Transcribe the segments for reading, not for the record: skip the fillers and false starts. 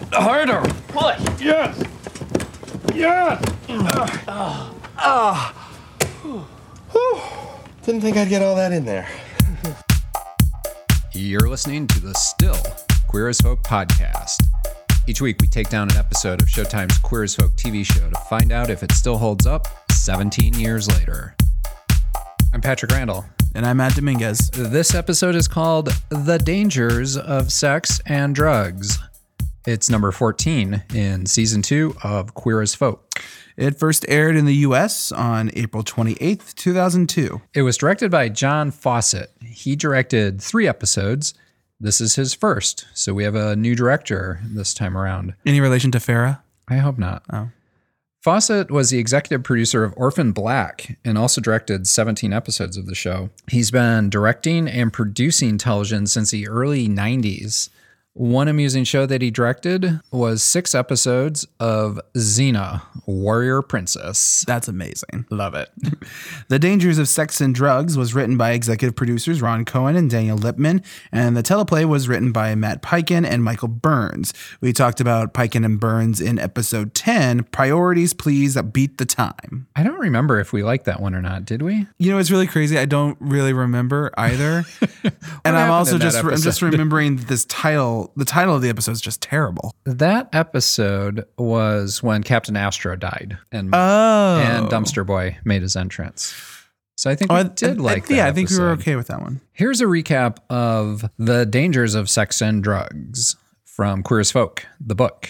Harder. Push. Yes. Yes. Didn't think I'd get all that in there. You're listening to the Still Queer as Folk podcast. Each week we take down an episode of Showtime's Queer as Folk TV show to find out if it still holds up 17 years later. I'm Patrick Randall. And I'm Matt Dominguez. This episode is called The Dangers of Sex and Drugs. It's number 14 in season 2 of Queer as Folk. It first aired in the U.S. on April 28th, 2002. It was directed by John Fawcett. He directed 3 episodes. This is his first, so we have a new director this time around. Any relation to Farrah? I hope not. Oh. Fawcett was the executive producer of Orphan Black and also directed 17 episodes of the show. He's been directing and producing television since the early 90s. One amusing show that he directed was 6 episodes of Xena, Warrior Princess. That's amazing. Love it. The Dangers of Sex and Drugs was written by executive producers Ron Cohen and Daniel Lipman, and the teleplay was written by Matt Peiken and Michael Burns. We talked about Peiken and Burns in episode 10, Priorities Please Beat the Time. I don't remember if we liked that one or not, did we? You know, it's really crazy. I don't really remember either. And I'm also just remembering this title. The title of the episode is just terrible. That episode was when Captain Astro died and Dumpster Boy made his entrance. So I think we did like that. Yeah, I think we were episode. okay with that one. Here's a recap of The Dangers of Sex and Drugs from Queer as Folk, the book.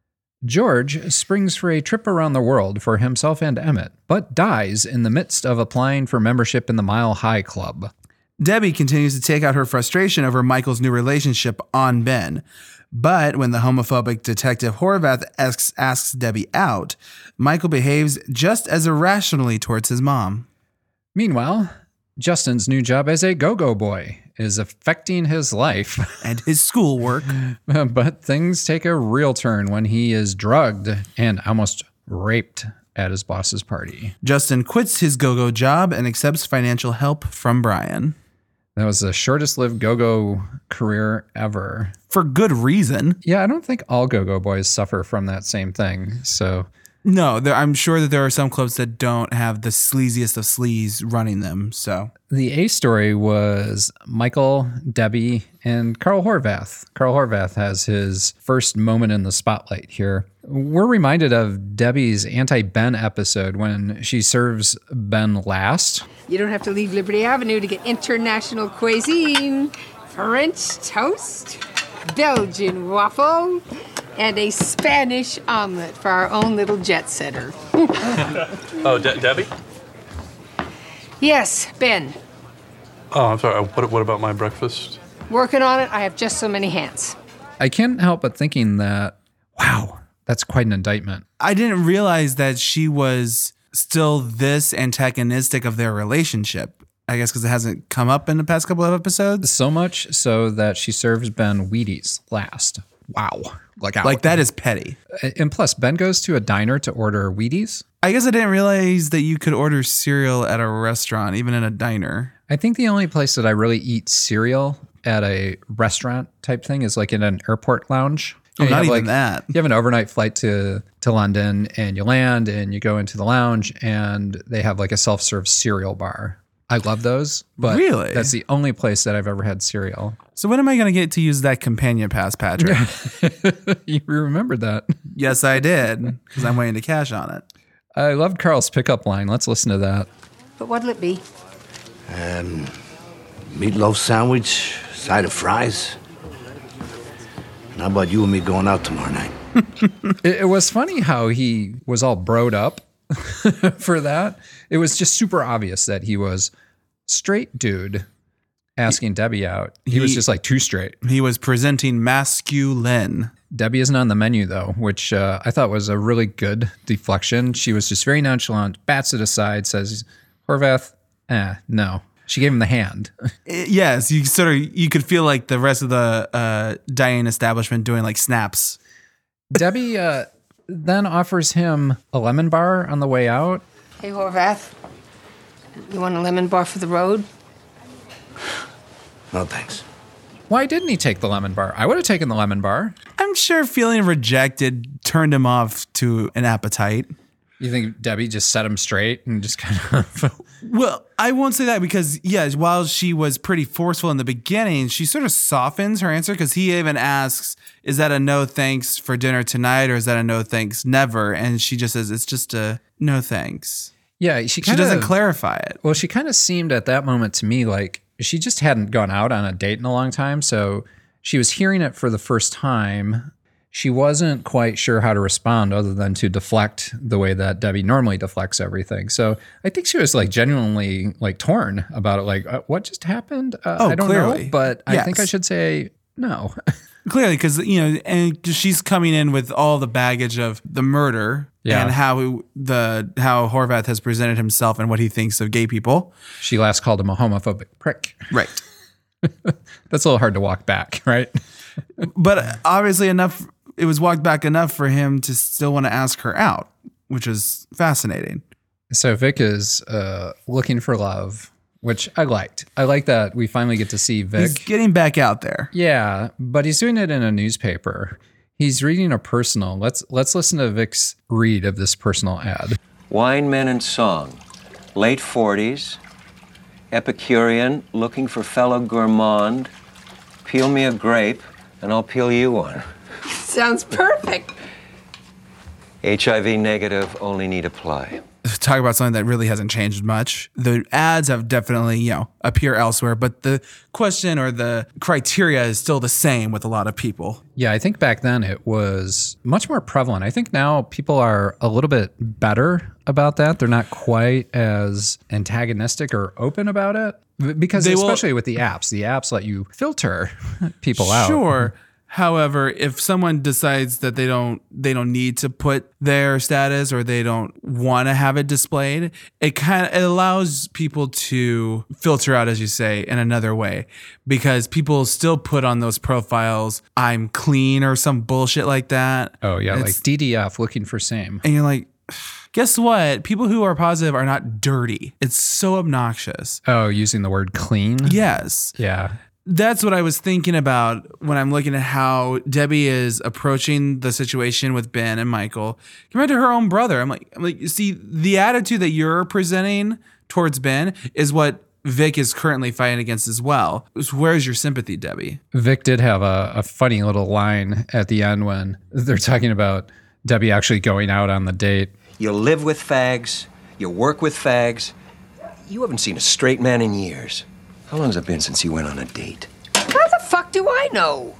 George springs for a trip around the world for himself and Emmett, but dies in the midst of applying for membership in the Mile High Club. Debbie continues to take out her frustration over Michael's new relationship on Ben. But when the homophobic detective Horvath asks Debbie out, Michael behaves just as irrationally towards his mom. Meanwhile, Justin's new job as a go-go boy is affecting his life. And his schoolwork. But things take a real turn when he is drugged and almost raped at his boss's party. Justin quits his go-go job and accepts financial help from Brian. That was the shortest-lived go-go career ever. For good reason. Yeah, I don't think all go-go boys suffer from that same thing. So no, I'm sure that there are some clubs that don't have the sleaziest of sleaze running them. So the A story was Michael, Debbie, and Carl Horvath. Carl Horvath has his first moment in the spotlight here. We're reminded of Debbie's anti-Ben episode when she serves Ben last. You don't have to leave Liberty Avenue to get international cuisine. French toast, Belgian waffle, and a Spanish omelet for our own little jet setter. Debbie? Yes, Ben. Oh, I'm sorry. What about my breakfast? Working on it. I have just so many hands. I can't help but thinking that, wow, that's quite an indictment. I didn't realize that she was still this antagonistic of their relationship. I guess because it hasn't come up in the past couple of episodes. So much so that she serves Ben Wheaties last. Wow. Like that is petty. And plus, Ben goes to a diner to order Wheaties. I guess I didn't realize that you could order cereal at a restaurant, even in a diner. I think the only place that I really eat cereal at a restaurant type thing is like in an airport lounge. Oh, not even that. You have an overnight flight to London and you land and you go into the lounge and they have like a self-serve cereal bar. I love those, but really? That's the only place that I've ever had cereal. So when am I going to get to use that companion pass, Patrick? You remembered that. Yes, I did, because I'm waiting to cash on it. I loved Carl's pickup line. Let's listen to that. But what'll it be? Meatloaf sandwich, side of fries. And how about you and me going out tomorrow night? It was funny how he was all broed up for that. It was just super obvious that he was straight dude asking Debbie out. He was just like too straight. He was presenting masculine. Debbie isn't on the menu though, which I thought was a really good deflection. She was just very nonchalant, bats it aside, says, Horvath, no. She gave him the hand. Yes, you could feel like the rest of the dining establishment doing like snaps. Debbie then offers him a lemon bar on the way out. Hey, Horvath, you want a lemon bar for the road? No, thanks. Why didn't he take the lemon bar? I would have taken the lemon bar. I'm sure feeling rejected turned him off to an appetite. You think Debbie just set him straight and just kind of... Well, I won't say that because, yeah, while she was pretty forceful in the beginning, she sort of softens her answer because he even asks, is that a no thanks for dinner tonight or is that a no thanks never? And she just says, it's just a no thanks. Yeah, She doesn't clarify it. Well, she kind of seemed at that moment to me like she just hadn't gone out on a date in a long time. So she was hearing it for the first time. She wasn't quite sure how to respond other than to deflect the way that Debbie normally deflects everything. So I think she was like genuinely like torn about it. Like, what just happened? I don't clearly. know, but Yes. I think I should say no. Clearly, because, and she's coming in with all the baggage of the murder and how Horvath has presented himself and what he thinks of gay people. She last called him a homophobic prick. Right. That's a little hard to walk back, right? But obviously it was walked back enough for him to still want to ask her out, which is fascinating. So Vic is looking for love, which I liked. I like that we finally get to see Vic. He's getting back out there. Yeah, but he's doing it in a newspaper. He's reading a personal. Let's listen to Vic's read of this personal ad. Wine, men, and song. Late 40s. Epicurean, looking for fellow gourmand. Peel me a grape, and I'll peel you one. Sounds perfect. HIV negative, only need apply. Talk about something that really hasn't changed much. The ads have definitely, appear elsewhere, but the question or the criteria is still the same with a lot of people. Yeah, I think back then it was much more prevalent. I think now people are a little bit better about that. They're not quite as antagonistic or open about it because especially with the apps let you filter people out. Sure. However, if someone decides that they don't need to put their status or they don't want to have it displayed, it allows people to filter out, as you say, in another way, because people still put on those profiles, I'm clean or some bullshit like that. Oh yeah, like DDF, looking for same. And you're like, guess what? People who are positive are not dirty. It's so obnoxious. Oh, using the word clean? Yes. Yeah. That's what I was thinking about when I'm looking at how Debbie is approaching the situation with Ben and Michael compared to her own brother. I'm like, you see, the attitude that you're presenting towards Ben is what Vic is currently fighting against as well. Where's your sympathy, Debbie? Vic did have a funny little line at the end when they're talking about Debbie actually going out on the date. You live with fags, you work with fags. You haven't seen a straight man in years. How long has it been since you went on a date? How the fuck do I know?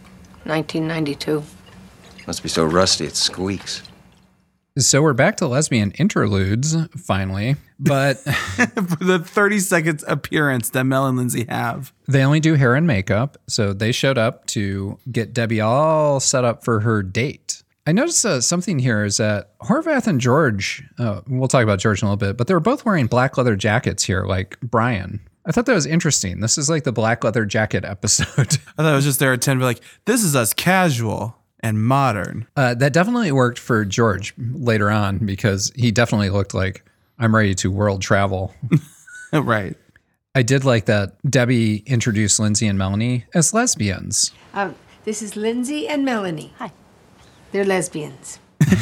1992. Must be so rusty it squeaks. So we're back to lesbian interludes, finally. But For the 30 seconds appearance that Mel and Lindsay have. they only do hair and makeup. So they showed up to get Debbie all set up for her date. I noticed something here is that Horvath and George, we'll talk about George in a little bit, but they were both wearing black leather jackets here, like Brian. I thought that was interesting. This is like the black leather jacket episode. I thought it was just their attempt to be like, this is us casual and modern. That definitely worked for George later on because he definitely looked like, I'm ready to world travel. Right. I did like that Debbie introduced Lindsay and Melanie as lesbians. This is Lindsay and Melanie. Hi. They're lesbians.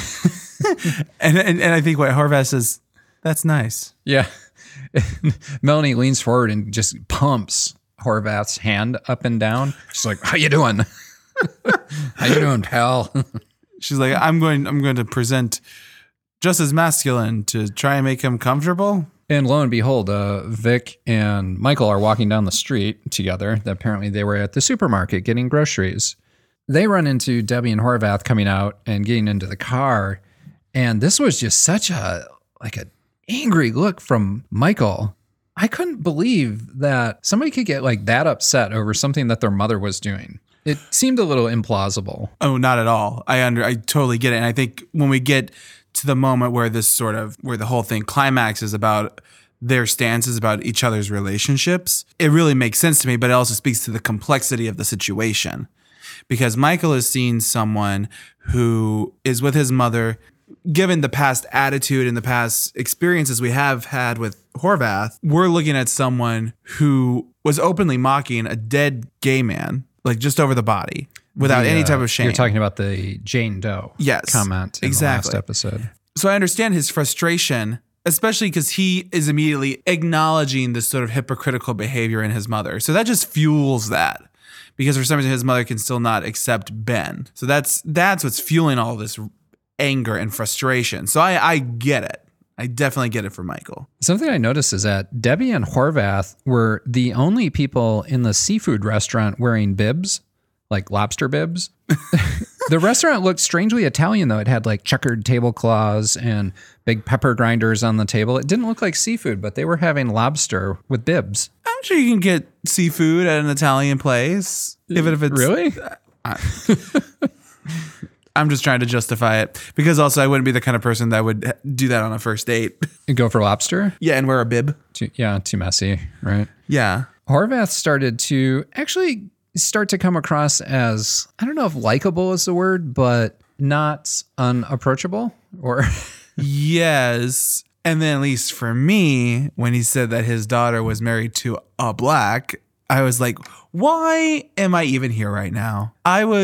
And I think what Horvath says, that's nice. Yeah. Melanie leans forward and just pumps Horvath's hand up and down. She's like, how you doing? How you doing, pal? She's like, I'm going to present just as masculine to try and make him comfortable. And lo and behold, Vic and Michael are walking down the street together. Apparently they were at the supermarket getting groceries. They run into Debbie and Horvath coming out and getting into the car. And this was just such an angry look from Michael. I couldn't believe that somebody could get like that upset over something that their mother was doing. It seemed a little implausible. Oh, not at all. I totally get it. And I think when we get to the moment where where the whole thing climaxes about their stances about each other's relationships, it really makes sense to me, but it also speaks to the complexity of the situation. Because Michael is seeing someone who is with his mother, given the past attitude and the past experiences we have had with Horvath, we're looking at someone who was openly mocking a dead gay man, like just over the body, without any type of shame. You're talking about the Jane Doe comment in the last episode. So I understand his frustration, especially because he is immediately acknowledging this sort of hypocritical behavior in his mother. So that just fuels that. Because for some reason his mother can still not accept Ben. So that's what's fueling all this anger and frustration. So I get it. I definitely get it for Michael. Something I noticed is that Debbie and Horvath were the only people in the seafood restaurant wearing bibs, like lobster bibs. The restaurant looked strangely Italian, though. It had like checkered tablecloths and big pepper grinders on the table. It didn't look like seafood, but they were having lobster with bibs. I'm sure you can get seafood at an Italian place, even if it's really. I'm just trying to justify it because also I wouldn't be the kind of person that would do that on a first date. And go for lobster? Yeah, and wear a bib. Too messy, right? Yeah. Horvath started to actually start to come across as, I don't know if likable is the word, but not unapproachable or. Yes. And then at least for me, when he said that his daughter was married to a black, I was like, why am I even here right now?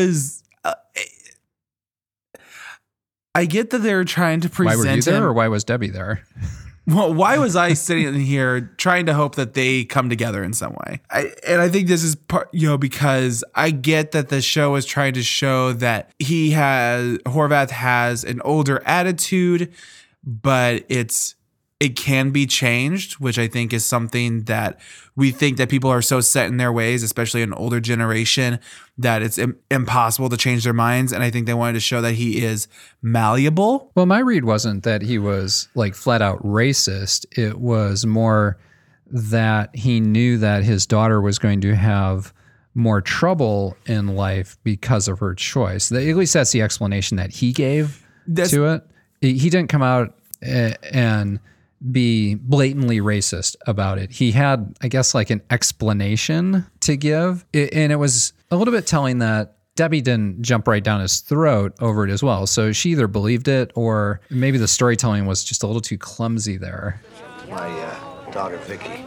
I get that they're trying to present him. Why were you there, him, or why was Debbie there? Well, why was I sitting in here trying to hope that they come together in some way? I think this is part, because I get that the show is trying to show that Horvath has an older attitude, but it can be changed, which I think is something that we think that people are so set in their ways, especially an older generation, that it's impossible to change their minds. And I think they wanted to show that he is malleable. Well, my read wasn't that he was like flat out racist. It was more that he knew that his daughter was going to have more trouble in life because of her choice. At least that's the explanation that he gave to it. He didn't come out and be blatantly racist about it. He had, I guess, like an explanation to give. And it was a little bit telling that Debbie didn't jump right down his throat over it as well. So she either believed it or maybe the storytelling was just a little too clumsy there. My daughter, Vicky.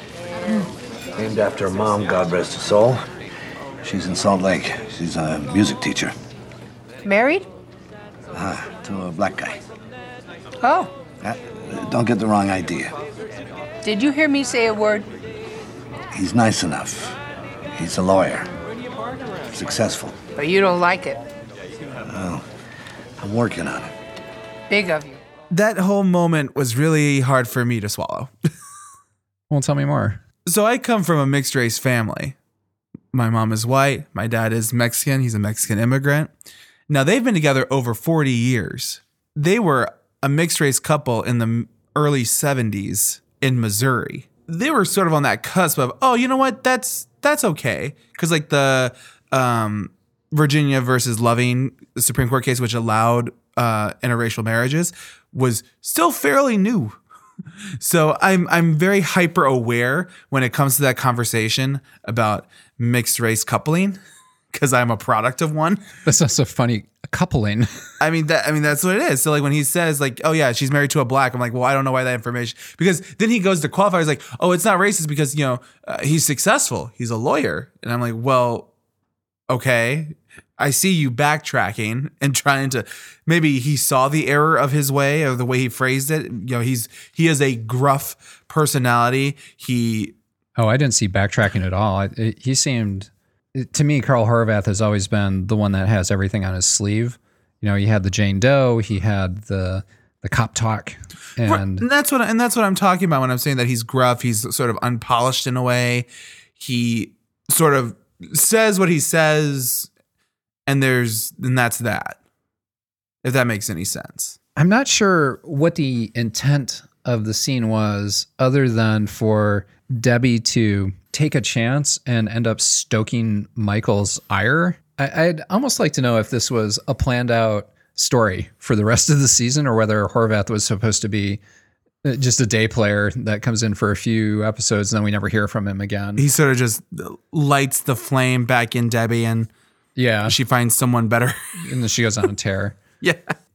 Named after her mom, God rest her soul. She's in Salt Lake. She's a music teacher. Married? To a black guy. Oh. Don't get the wrong idea. Did you hear me say a word? He's nice enough. He's a lawyer. Successful. But you don't like it. Well, I'm working on it. Big of you. That whole moment was really hard for me to swallow. Well, tell me more. So I come from a mixed race family. My mom is white. My dad is Mexican. He's a Mexican immigrant. Now, they've been together over 40 years. They were a mixed race couple in the early 70s in Missouri. They were sort of on that cusp of, oh, you know what? That's okay. Because like the Virginia versus Loving, the Supreme Court case, which allowed interracial marriages, was still fairly new. So I'm very hyper aware when it comes to that conversation about mixed race coupling, because I'm a product of one. That's also funny, coupling. I mean that's what it is. So like when he says like, oh yeah, she's married to a black, I'm like, well, I don't know why that information, because then he goes to qualify. He's like, oh, it's not racist because he's successful, he's a lawyer, and I'm like, well, okay, I see you backtracking and trying to, maybe he saw the error of his way or the way he phrased it. He has a gruff personality. I didn't see backtracking at all. He seemed. To me, Carl Horvath has always been the one that has everything on his sleeve. He had the Jane Doe, he had the cop talk, and that's what I'm talking about when I'm saying that he's gruff. He's sort of unpolished in a way. He sort of says what he says, and that's that. If that makes any sense. I'm not sure what the intent of the scene was, other than for Debbie to take a chance and end up stoking Michael's ire. I'd almost like to know if this was a planned out story for the rest of the season, or whether Horvath was supposed to be just a day player that comes in for a few episodes and then we never hear from him again. He sort of just lights the flame back in Debbie, and she finds someone better. And then she goes on a tear. Yeah.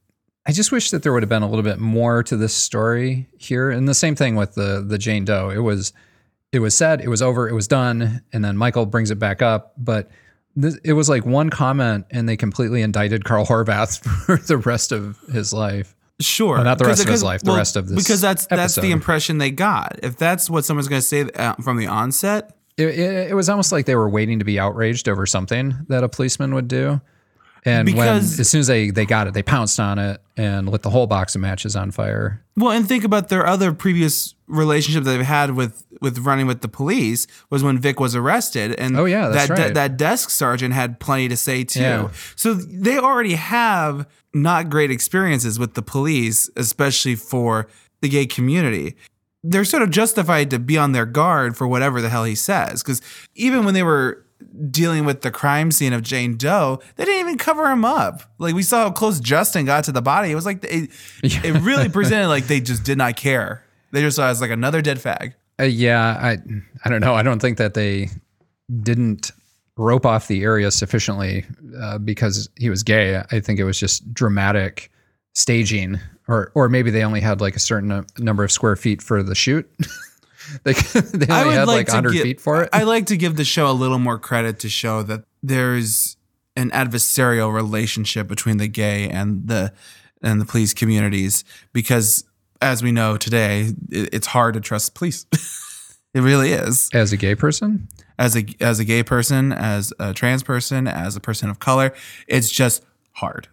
I just wish that there would have been a little bit more to this story here. And the same thing with the Jane Doe. It was said, it was over, it was done, and then Michael brings it back up. But it was like one comment, and they completely indicted Carl Horvath for the rest of his life. Sure. Well, not the rest of his life, the rest of this because that's episode. the impression they got. If that's what someone's going to say from the onset, it was almost like they were waiting to be outraged over something that a policeman would do. And as soon as they got it, they pounced on it and lit the whole box of matches on fire. Well, and think about their other previous relationship that they've had with running with the police was when Vic was arrested. And oh, yeah, that's right. That desk sergeant had plenty to say too. Yeah. So they already have not great experiences with the police, especially for the gay community. They're sort of justified to be on their guard for whatever the hell he says. Because even when they were dealing with the crime scene of Jane Doe, they didn't even cover him up. Like, we saw how close Justin got to the body. It was like, it really presented like they just did not care. They just saw it as like another dead fag. I don't know. I don't think that they didn't rope off the area sufficiently because he was gay. I think it was just dramatic staging, or maybe they only had like a certain number of square feet for the shoot. They only had like 100 feet for it. I like to give the show a little more credit to show that there's an adversarial relationship between the gay and the police communities, because as we know today, it's hard to trust police. It really is. As a gay person? As a gay person, as a trans person, as a person of color, it's just hard.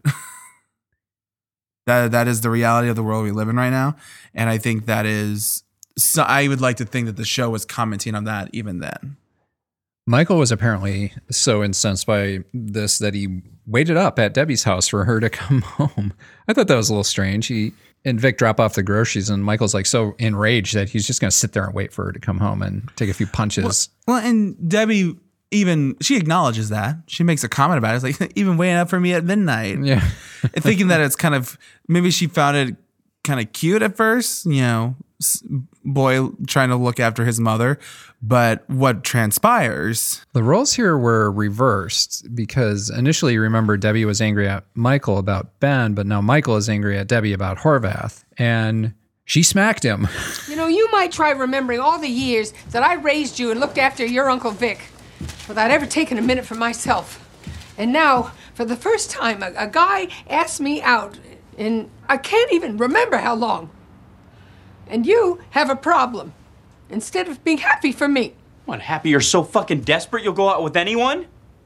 That is the reality of the world we live in right now. And I think that is... So I would like to think that the show was commenting on that even then. Michael was apparently so incensed by this that he waited up at Debbie's house for her to come home. I thought that was a little strange. He and Vic drop off the groceries, and Michael's like so enraged that he's just going to sit there and wait for her to come home and take a few punches. Well, and Debbie, even she acknowledges that. She makes a comment about it. It's like, even waiting up for me at midnight. Yeah. Thinking that it's kind of, maybe she found it kind of cute at first, boy trying to look after his mother. But what transpires? The roles here were reversed, because initially, you remember, Debbie was angry at Michael about Ben, but now Michael is angry at Debbie about Horvath, and she smacked him. You might try remembering all the years that I raised you and looked after your Uncle Vic without ever taking a minute for myself. And now, for the first time, a guy asked me out, and I can't even remember how long. And you have a problem, instead of being happy for me. What, happy you're so fucking desperate you'll go out with anyone?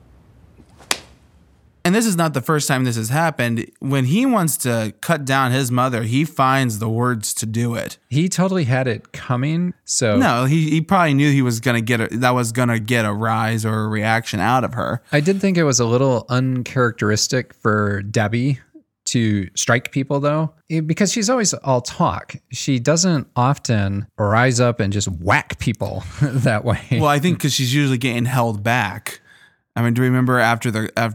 And this is not the first time this has happened. When he wants to cut down his mother, he finds the words to do it. He totally had it coming. So no, he probably knew he was going to get a rise or a reaction out of her. I did think it was a little uncharacteristic for Debbie to strike people, though, because she's always all talk. She doesn't often rise up and just whack people that way. Well, I think because she's usually getting held back. I mean, do you remember after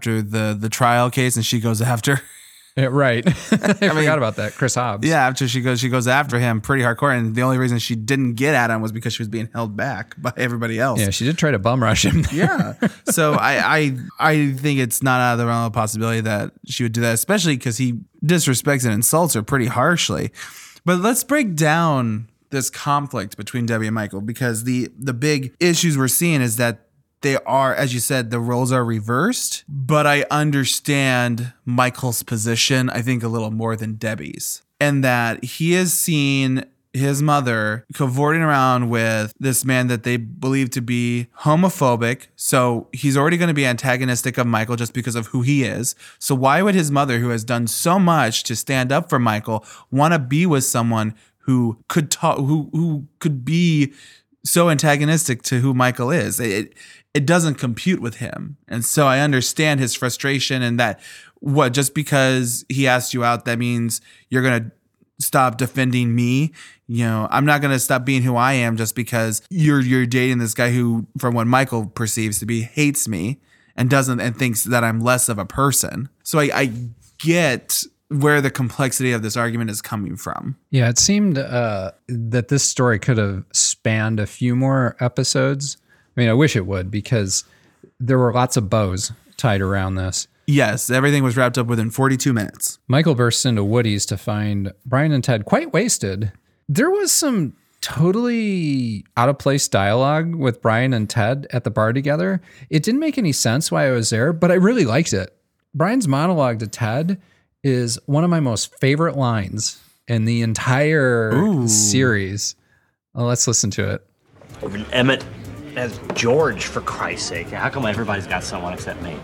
the trial case and she goes after? Yeah, right. I forgot about that. Chris Hobbs. Yeah, after she goes after him pretty hardcore, and the only reason she didn't get at him was because she was being held back by everybody else. Yeah, she did try to bum rush him. Yeah. So I think it's not out of the realm of possibility that she would do that, especially because he disrespects and insults her pretty harshly. But let's break down this conflict between Debbie and Michael, because the big issues we're seeing is that they are, as you said, the roles are reversed, but I understand Michael's position, I think, a little more than Debbie's, and that he has seen his mother cavorting around with this man that they believe to be homophobic. So he's already going to be antagonistic of Michael just because of who he is. So why would his mother, who has done so much to stand up for Michael, want to be with someone who could talk, who could be so antagonistic to who Michael is? It doesn't compute with him. And so I understand his frustration, and that just because he asked you out, that means you're going to stop defending me. I'm not going to stop being who I am just because you're dating this guy who, from what Michael perceives to be, hates me and thinks that I'm less of a person. So I get where the complexity of this argument is coming from. Yeah, it seemed that this story could have spanned a few more episodes. I mean, I wish it would, because there were lots of bows tied around this. Yes, everything was wrapped up within 42 minutes. Michael bursts into Woody's to find Brian and Ted quite wasted. There was some totally out of place dialogue with Brian and Ted at the bar together. It didn't make any sense why I was there, but I really liked it. Brian's monologue to Ted is one of my most favorite lines in the entire series. Well, let's listen to it. Even Emmett as George, for Christ's sake. How come everybody's got someone except me?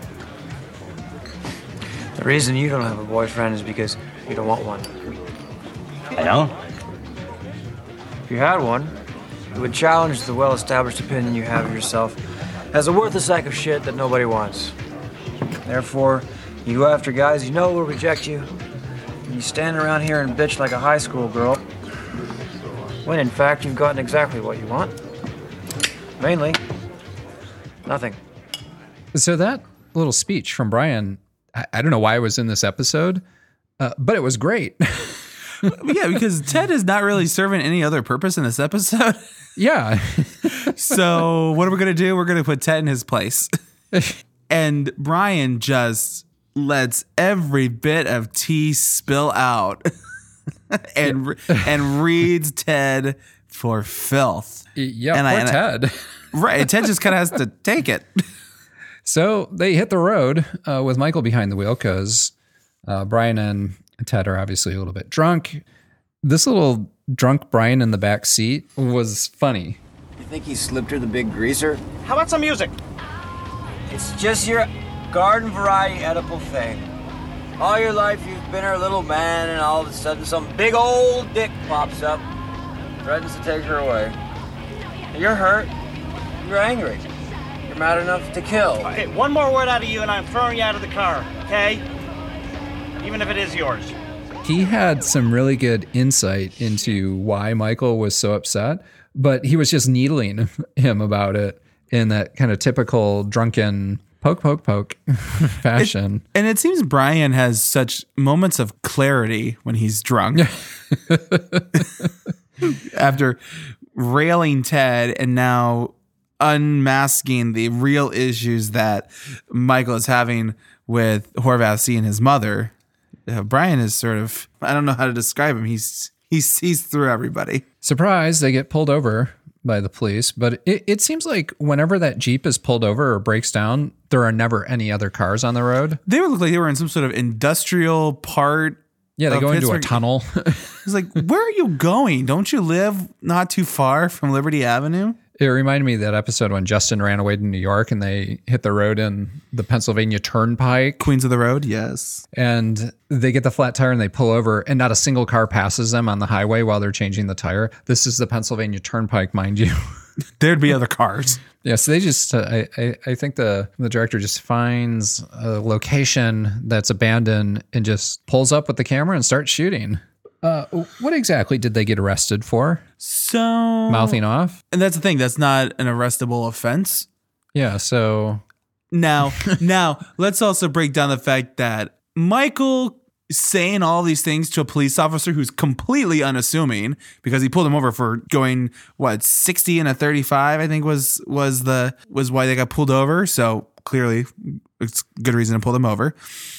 The reason you don't have a boyfriend is because you don't want one. I don't? If you had one, it would challenge the well-established opinion you have of yourself as a worthless sack of shit that nobody wants. Therefore, you go after guys you know will reject you, and you stand around here and bitch like a high school girl, when in fact you've gotten exactly what you want. Mainly, nothing. So that little speech from Brian, I don't know why it was in this episode, but it was great. Yeah, because Ted is not really serving any other purpose in this episode. Yeah. So what are we going to do? We're going to put Ted in his place. And Brian just lets every bit of tea spill out and reads Ted for filth. Yeah, poor Ted. Right. Ted just kind of has to take it. So they hit the road with Michael behind the wheel because Brian and Ted are obviously a little bit drunk. This little drunk Brian in the back seat was funny. You think he slipped her the big greaser? How about some music? It's just your garden variety edible thing. All your life you've been her little man, and all of a sudden some big old dick pops up, threatens to take her away. You're hurt. You're angry. You're mad enough to kill. Okay, one more word out of you and I'm throwing you out of the car, okay? Even if it is yours. He had some really good insight into why Michael was so upset, but he was just needling him about it in that kind of typical drunken poke, poke, poke fashion. And it seems Brian has such moments of clarity when he's drunk. After railing Ted and now unmasking the real issues that Michael is having with Horvath seeing his mother, Brian is sort of, I don't know how to describe him. He sees through everybody. Surprise, they get pulled over by the police, but it seems like whenever that Jeep is pulled over or breaks down, there are never any other cars on the road. They look like they were in some sort of industrial part. Yeah, they go into a Pittsburgh. tunnel. It's like, where are you going? Don't you live not too far from Liberty Avenue? It reminded me of that episode when Justin ran away to New York and they hit the road in the Pennsylvania Turnpike. Queens of the Road, yes. And they get the flat tire and they pull over and not a single car passes them on the highway while they're changing the tire. This is the Pennsylvania Turnpike, mind you. There'd be other cars. Yeah, so they just, I think the director just finds a location that's abandoned and just pulls up with the camera and starts shooting. What exactly did they get arrested for? So mouthing off? And that's the thing. That's not an arrestable offense. Yeah. So now let's also break down the fact that Michael saying all these things to a police officer who's completely unassuming because he pulled him over for going 60 and a 35, I think was why they got pulled over. So clearly it's good reason to pull them over.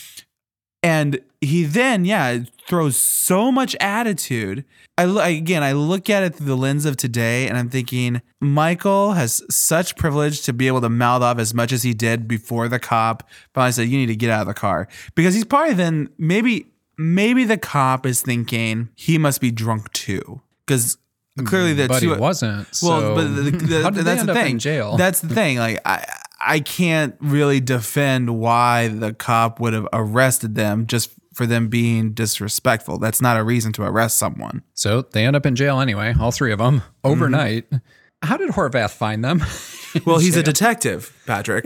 And he then, throws so much attitude. I look at it through the lens of today and I'm thinking, Michael has such privilege to be able to mouth off as much as he did before the cop finally said, you need to get out of the car. Because he's probably then, maybe the cop is thinking he must be drunk too. Because clearly but he wasn't. Well, but how did that's they end the up thing. in jail? That's the thing. Like I can't really defend why the cop would have arrested them just for them being disrespectful. That's not a reason to arrest someone. So they end up in jail anyway, all three of them, overnight. Mm-hmm. How did Horvath find them? Well, he's a detective, Patrick.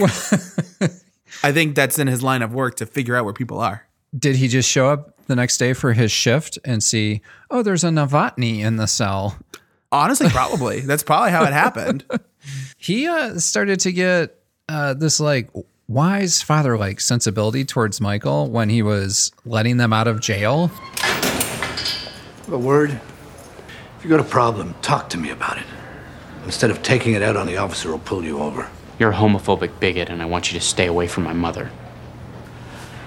I think that's in his line of work to figure out where people are. Did he just show up the next day for his shift and see, oh, there's a Novotny in the cell? Honestly, probably. That's probably how it happened. He started to get this like wise father-like sensibility towards Michael when he was letting them out of jail. A word. If you got a problem, talk to me about it. Instead of taking it out on the officer who'll pull you over. You're a homophobic bigot, and I want you to stay away from my mother.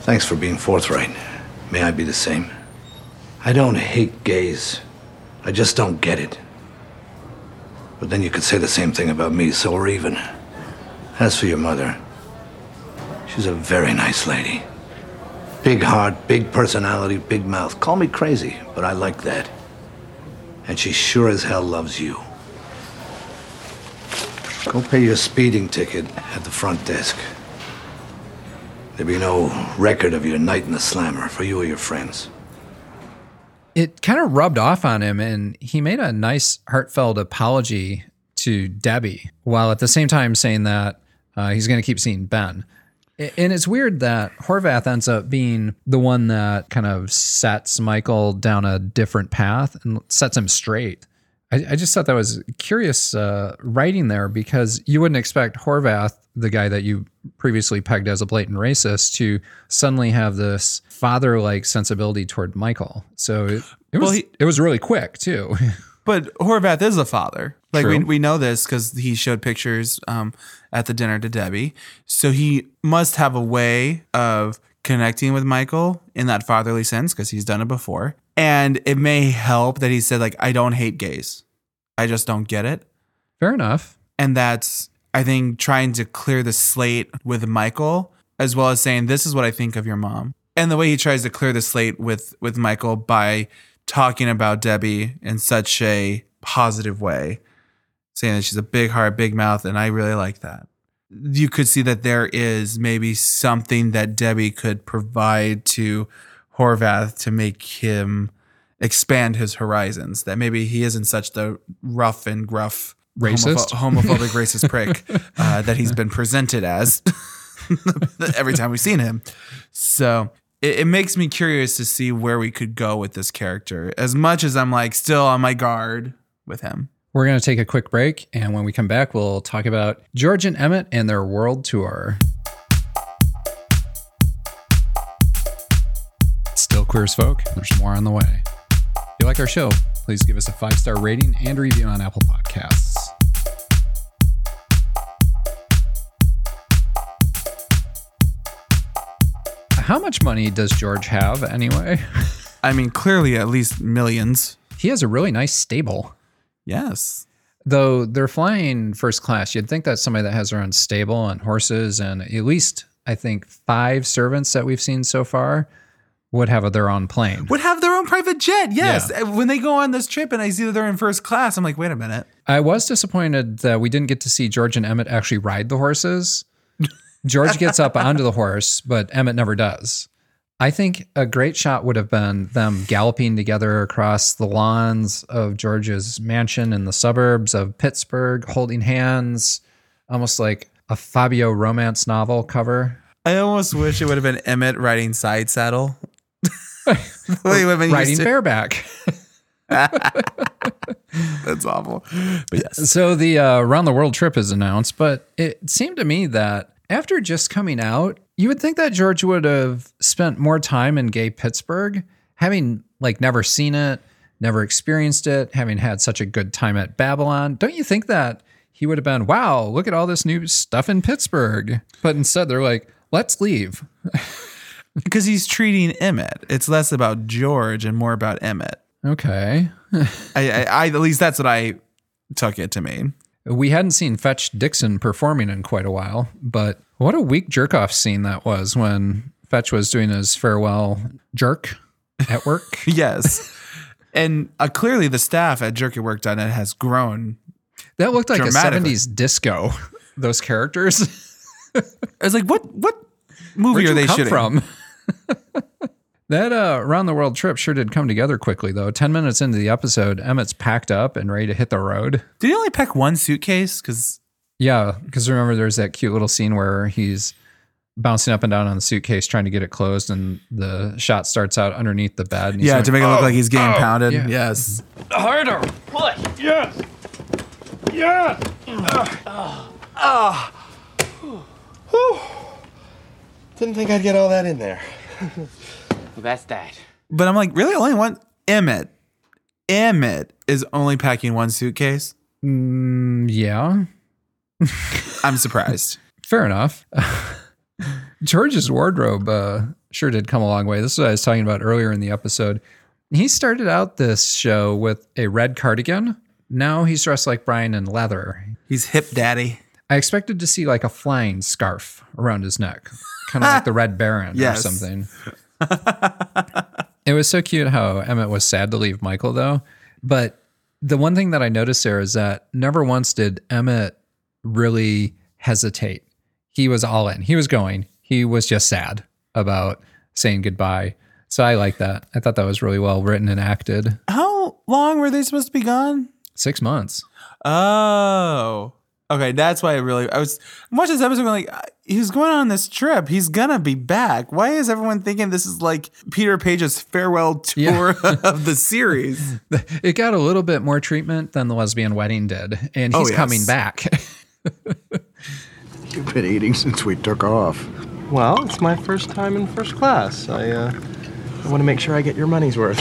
Thanks for being forthright. May I be the same? I don't hate gays. I just don't get it. But then you could say the same thing about me, so we're even. As for your mother, she's a very nice lady. Big heart, big personality, big mouth. Call me crazy, but I like that. And she sure as hell loves you. Go pay your speeding ticket at the front desk. There'll be no record of your night in the slammer for you or your friends. It kind of rubbed off on him, and he made a nice, heartfelt apology to Debbie, while at the same time saying that he's going to keep seeing Ben. And it's weird that Horvath ends up being the one that kind of sets Michael down a different path and sets him straight. I just thought that was curious writing there, because you wouldn't expect Horvath, the guy that you previously pegged as a blatant racist, to suddenly have this father-like sensibility toward Michael. So it was really quick too. But Horvath is a father. Like True. we know this because he showed pictures at the dinner to Debbie. So he must have a way of connecting with Michael in that fatherly sense, because he's done it before. And it may help that he said, like, I don't hate gays. I just don't get it. Fair enough. And that's, I think, trying to clear the slate with Michael, as well as saying, this is what I think of your mom. And the way he tries to clear the slate with Michael by talking about Debbie in such a positive way, saying that she's a big heart, big mouth, and I really like that. You could see that there is maybe something that Debbie could provide to Horvath to make him expand his horizons, that maybe he isn't such the rough and gruff racist, homophobic racist prick that he's been presented as every time we've seen him. So it makes me curious to see where we could go with this character, as much as I'm like still on my guard with him. We're going to take a quick break, and when we come back, we'll talk about George and Emmett and their world tour. Still queer as folk. There's more on the way. If you like our show, please give us a 5-star rating and review on Apple Podcasts. How much money does George have anyway? I mean, clearly at least millions. He has a really nice stable. Yes. Though they're flying first class, you'd think that somebody that has their own stable and horses and at least, I think, 5 servants that we've seen so far would have their own plane. Would have their own private jet, yes. Yeah. When they go on this trip and I see that they're in first class, I'm like, wait a minute. I was disappointed that we didn't get to see George and Emmett actually ride the horses. George gets up onto the horse, but Emmett never does. I think a great shot would have been them galloping together across the lawns of George's mansion in the suburbs of Pittsburgh, holding hands, almost like a Fabio romance novel cover. I almost wish it would have been Emmett riding side saddle. Riding bareback. That's awful. But yes. So the Around the World trip is announced, but it seemed to me that after just coming out, you would think that George would have spent more time in gay Pittsburgh, having like never seen it, never experienced it, having had such a good time at Babylon. Don't you think that he would have been, wow, look at all this new stuff in Pittsburgh? But instead they're like, let's leave. Because he's treating Emmett. It's less about George and more about Emmett. Okay. I at least that's what I took it to mean. We hadn't seen Fetch Dixon performing in quite a while, but what a weak jerk-off scene that was when Fetch was doing his farewell jerk at work. Yes. And clearly the staff at jerkatwork.net has grown. That looked like a 70s disco, those characters. I was like, what movie are they shooting from? That Around the World trip sure did come together quickly, though. 10 minutes into the episode, Emmett's packed up and ready to hit the road. Did he only pack one suitcase? Yeah, because remember there's that cute little scene where he's bouncing up and down on the suitcase trying to get it closed, and the shot starts out underneath the bed. And yeah, like, to make it look like he's getting pounded. Yeah. Yes. Harder. Push. Yes. Yes. Didn't think I'd get all that in there. Well, that's that. But I'm like, really? Only one? Emmett is only packing one suitcase? Yeah. I'm surprised. Fair enough. George's wardrobe sure did come a long way. This is what I was talking about earlier in the episode. He started out this show with a red cardigan. Now he's dressed like Brian in leather. He's hip daddy. I expected to see like a flying scarf around his neck, kind of like the Red Baron or something. It was so cute how Emmett was sad to leave Michael, though. But the one thing that I noticed there is that never once did Emmett really hesitate. He was all in. He was going. He was just sad about saying goodbye. So I like that. I thought that was really well written and acted. How long were they supposed to be gone? 6 months. Oh. Okay, that's why I was watching this episode going like, he's going on this trip. He's gonna be back. Why is everyone thinking this is like Peter Page's farewell tour of the series? It got a little bit more treatment than the lesbian wedding did, and he's coming back. You've been eating since we took off. Well, it's my first time in first class. I want to make sure I get your money's worth.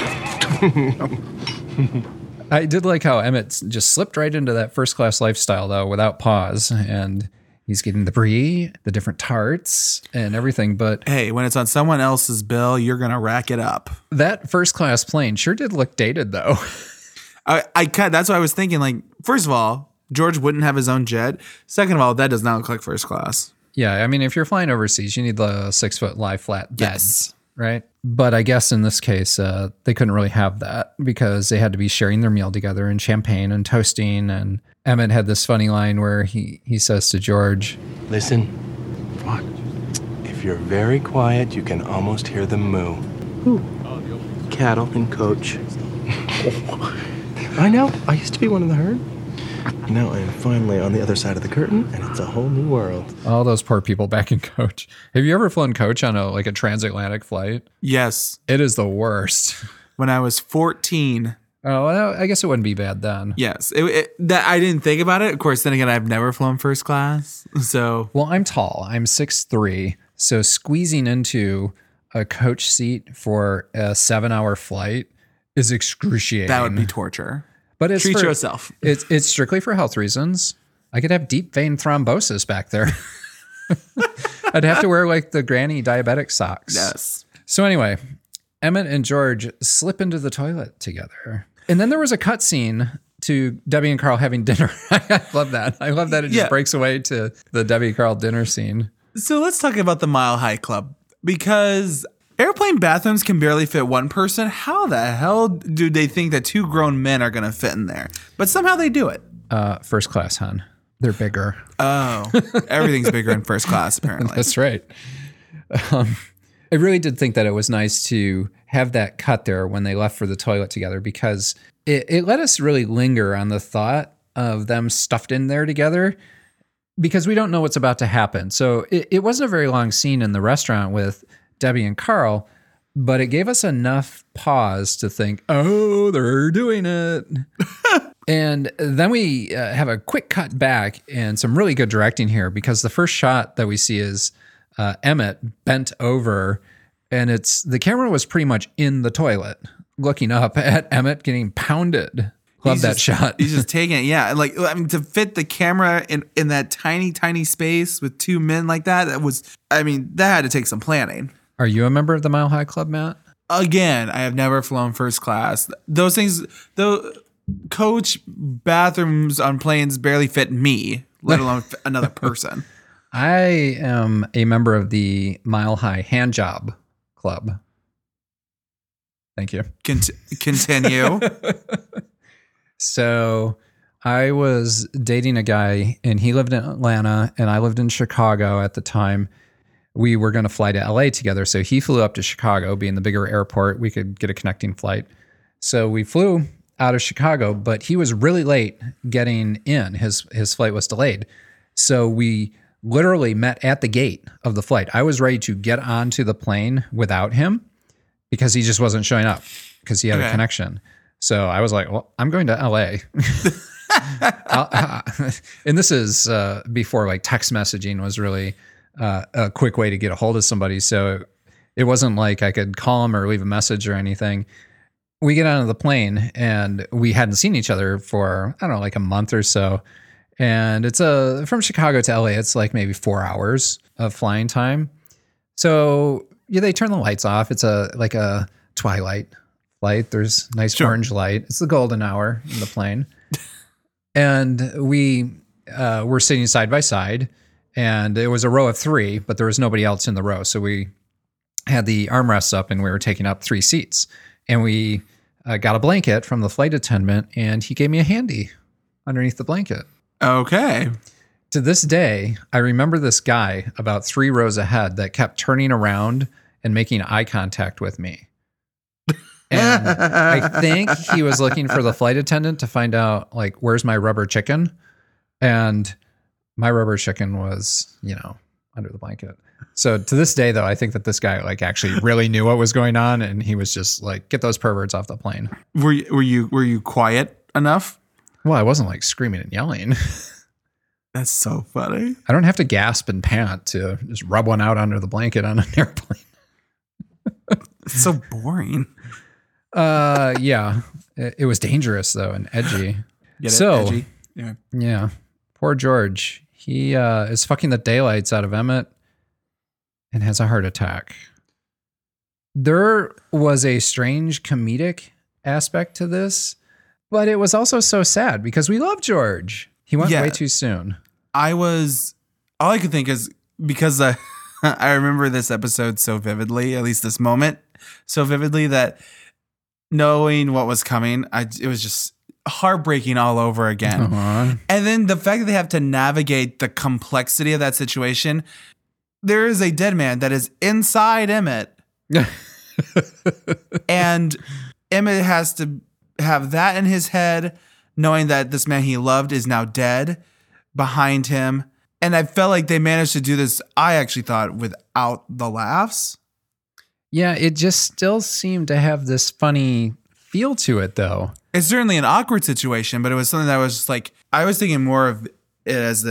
I did like how Emmett just slipped right into that first class lifestyle, though, without pause. And he's getting the brie, the different tarts, and everything. But hey, when it's on someone else's bill, you're going to rack it up. That first class plane sure did look dated, though. That's what I was thinking. Like, first of all, George wouldn't have his own jet. Second of all, that does not look like first class. Yeah, I mean, if you're flying overseas, you need the 6-foot lie flat beds, right? But I guess in this case, they couldn't really have that because they had to be sharing their meal together and champagne and toasting. And Emmett had this funny line where he says to George, "Listen, what? If you're very quiet, you can almost hear them moo. Who? Cattle and Coach. I know. I used to be one of the herd. Now I am finally on the other side of the curtain, and it's a whole new world." All those poor people back in Coach. Have you ever flown Coach on a transatlantic flight? Yes. It is the worst. When I was 14. Oh, well, I guess it wouldn't be bad then. Yes. That I didn't think about it. Of course, then again, I've never flown first class. So. Well, I'm tall. I'm 6'3". So squeezing into a coach seat for a 7-hour flight is excruciating. That would be torture. But it's treat yourself. It's strictly for health reasons. I could have deep vein thrombosis back there. I'd have to wear like the granny diabetic socks. Yes. So anyway, Emmett and George slip into the toilet together. And then there was a cut scene to Debbie and Carl having dinner. I love that. I love that it just breaks away to the Debbie Carl dinner scene. So let's talk about the Mile High Club, because airplane bathrooms can barely fit one person. How the hell do they think that 2 grown men are going to fit in there? But somehow they do it. First class, hon. They're bigger. Oh, everything's bigger in first class, apparently. That's right. I really did think that it was nice to have that cut there when they left for the toilet together, because it let us really linger on the thought of them stuffed in there together, because we don't know what's about to happen. So it wasn't a very long scene in the restaurant with Debbie and Carl, but it gave us enough pause to think, oh, they're doing it. And then we have a quick cut back and some really good directing here, because the first shot that we see is Emmett bent over, and the camera was pretty much in the toilet looking up at Emmett getting pounded. Love that shot. He's just taking it. Yeah. Like, I mean, to fit the camera in that tiny, tiny space with 2 men like that, that had to take some planning. Are you a member of the Mile High Club, Matt? Again, I have never flown first class. Those things, coach bathrooms on planes barely fit me, let alone another person. I am a member of the Mile High Hand Job Club. Thank you. Continue. So I was dating a guy, and he lived in Atlanta, and I lived in Chicago at the time. We were going to fly to LA together. So he flew up to Chicago, being the bigger airport. We could get a connecting flight. So we flew out of Chicago, but he was really late getting in. His flight was delayed. So we literally met at the gate of the flight. I was ready to get onto the plane without him because he just wasn't showing up because he had a connection. So I was like, well, I'm going to LA. And this is before like text messaging was really a quick way to get a hold of somebody. So it wasn't like I could call him or leave a message or anything. We get onto the plane and we hadn't seen each other for, I don't know, like a month or so. And it's from Chicago to LA, it's like maybe 4 hours of flying time. So, Yeah, they turn the lights off. It's like a twilight light. There's nice orange light. It's the golden hour in the plane. And we were sitting side by side, and it was a row of 3, but there was nobody else in the row. So we had the armrests up, and we were taking up 3 seats. And we got a blanket from the flight attendant, and he gave me a handy underneath the blanket. Okay. To this day, I remember this guy about 3 rows ahead that kept turning around and making eye contact with me. And I think he was looking for the flight attendant to find out, like, where's my rubber chicken? And my rubber chicken was, under the blanket. So to this day, though, I think that this guy, like, actually really knew what was going on, and he was just like, get those perverts off the plane. Were you quiet enough? Well, I wasn't like screaming and yelling. That's so funny. I don't have to gasp and pant to just rub one out under the blanket on an airplane. It's so boring. Yeah. It was dangerous, though, and edgy. Edgy? Yeah. Poor George. He is fucking the daylights out of Emmett and has a heart attack. There was a strange comedic aspect to this, but it was also so sad because we love George. He went way too soon. All I could think is because I remember this episode so vividly, at least this moment so vividly, that knowing what was coming, it was just heartbreaking all over again. Uh-huh. And then the fact that they have to navigate the complexity of that situation. There is a dead man that is inside Emmett. And Emmett has to have that in his head, knowing that this man he loved is now dead behind him. And I felt like they managed to do this, I actually thought, without the laughs. Yeah, it just still seemed to have this funny feel to it, though. It's certainly an awkward situation, but it was something that was just like, I was thinking more of it as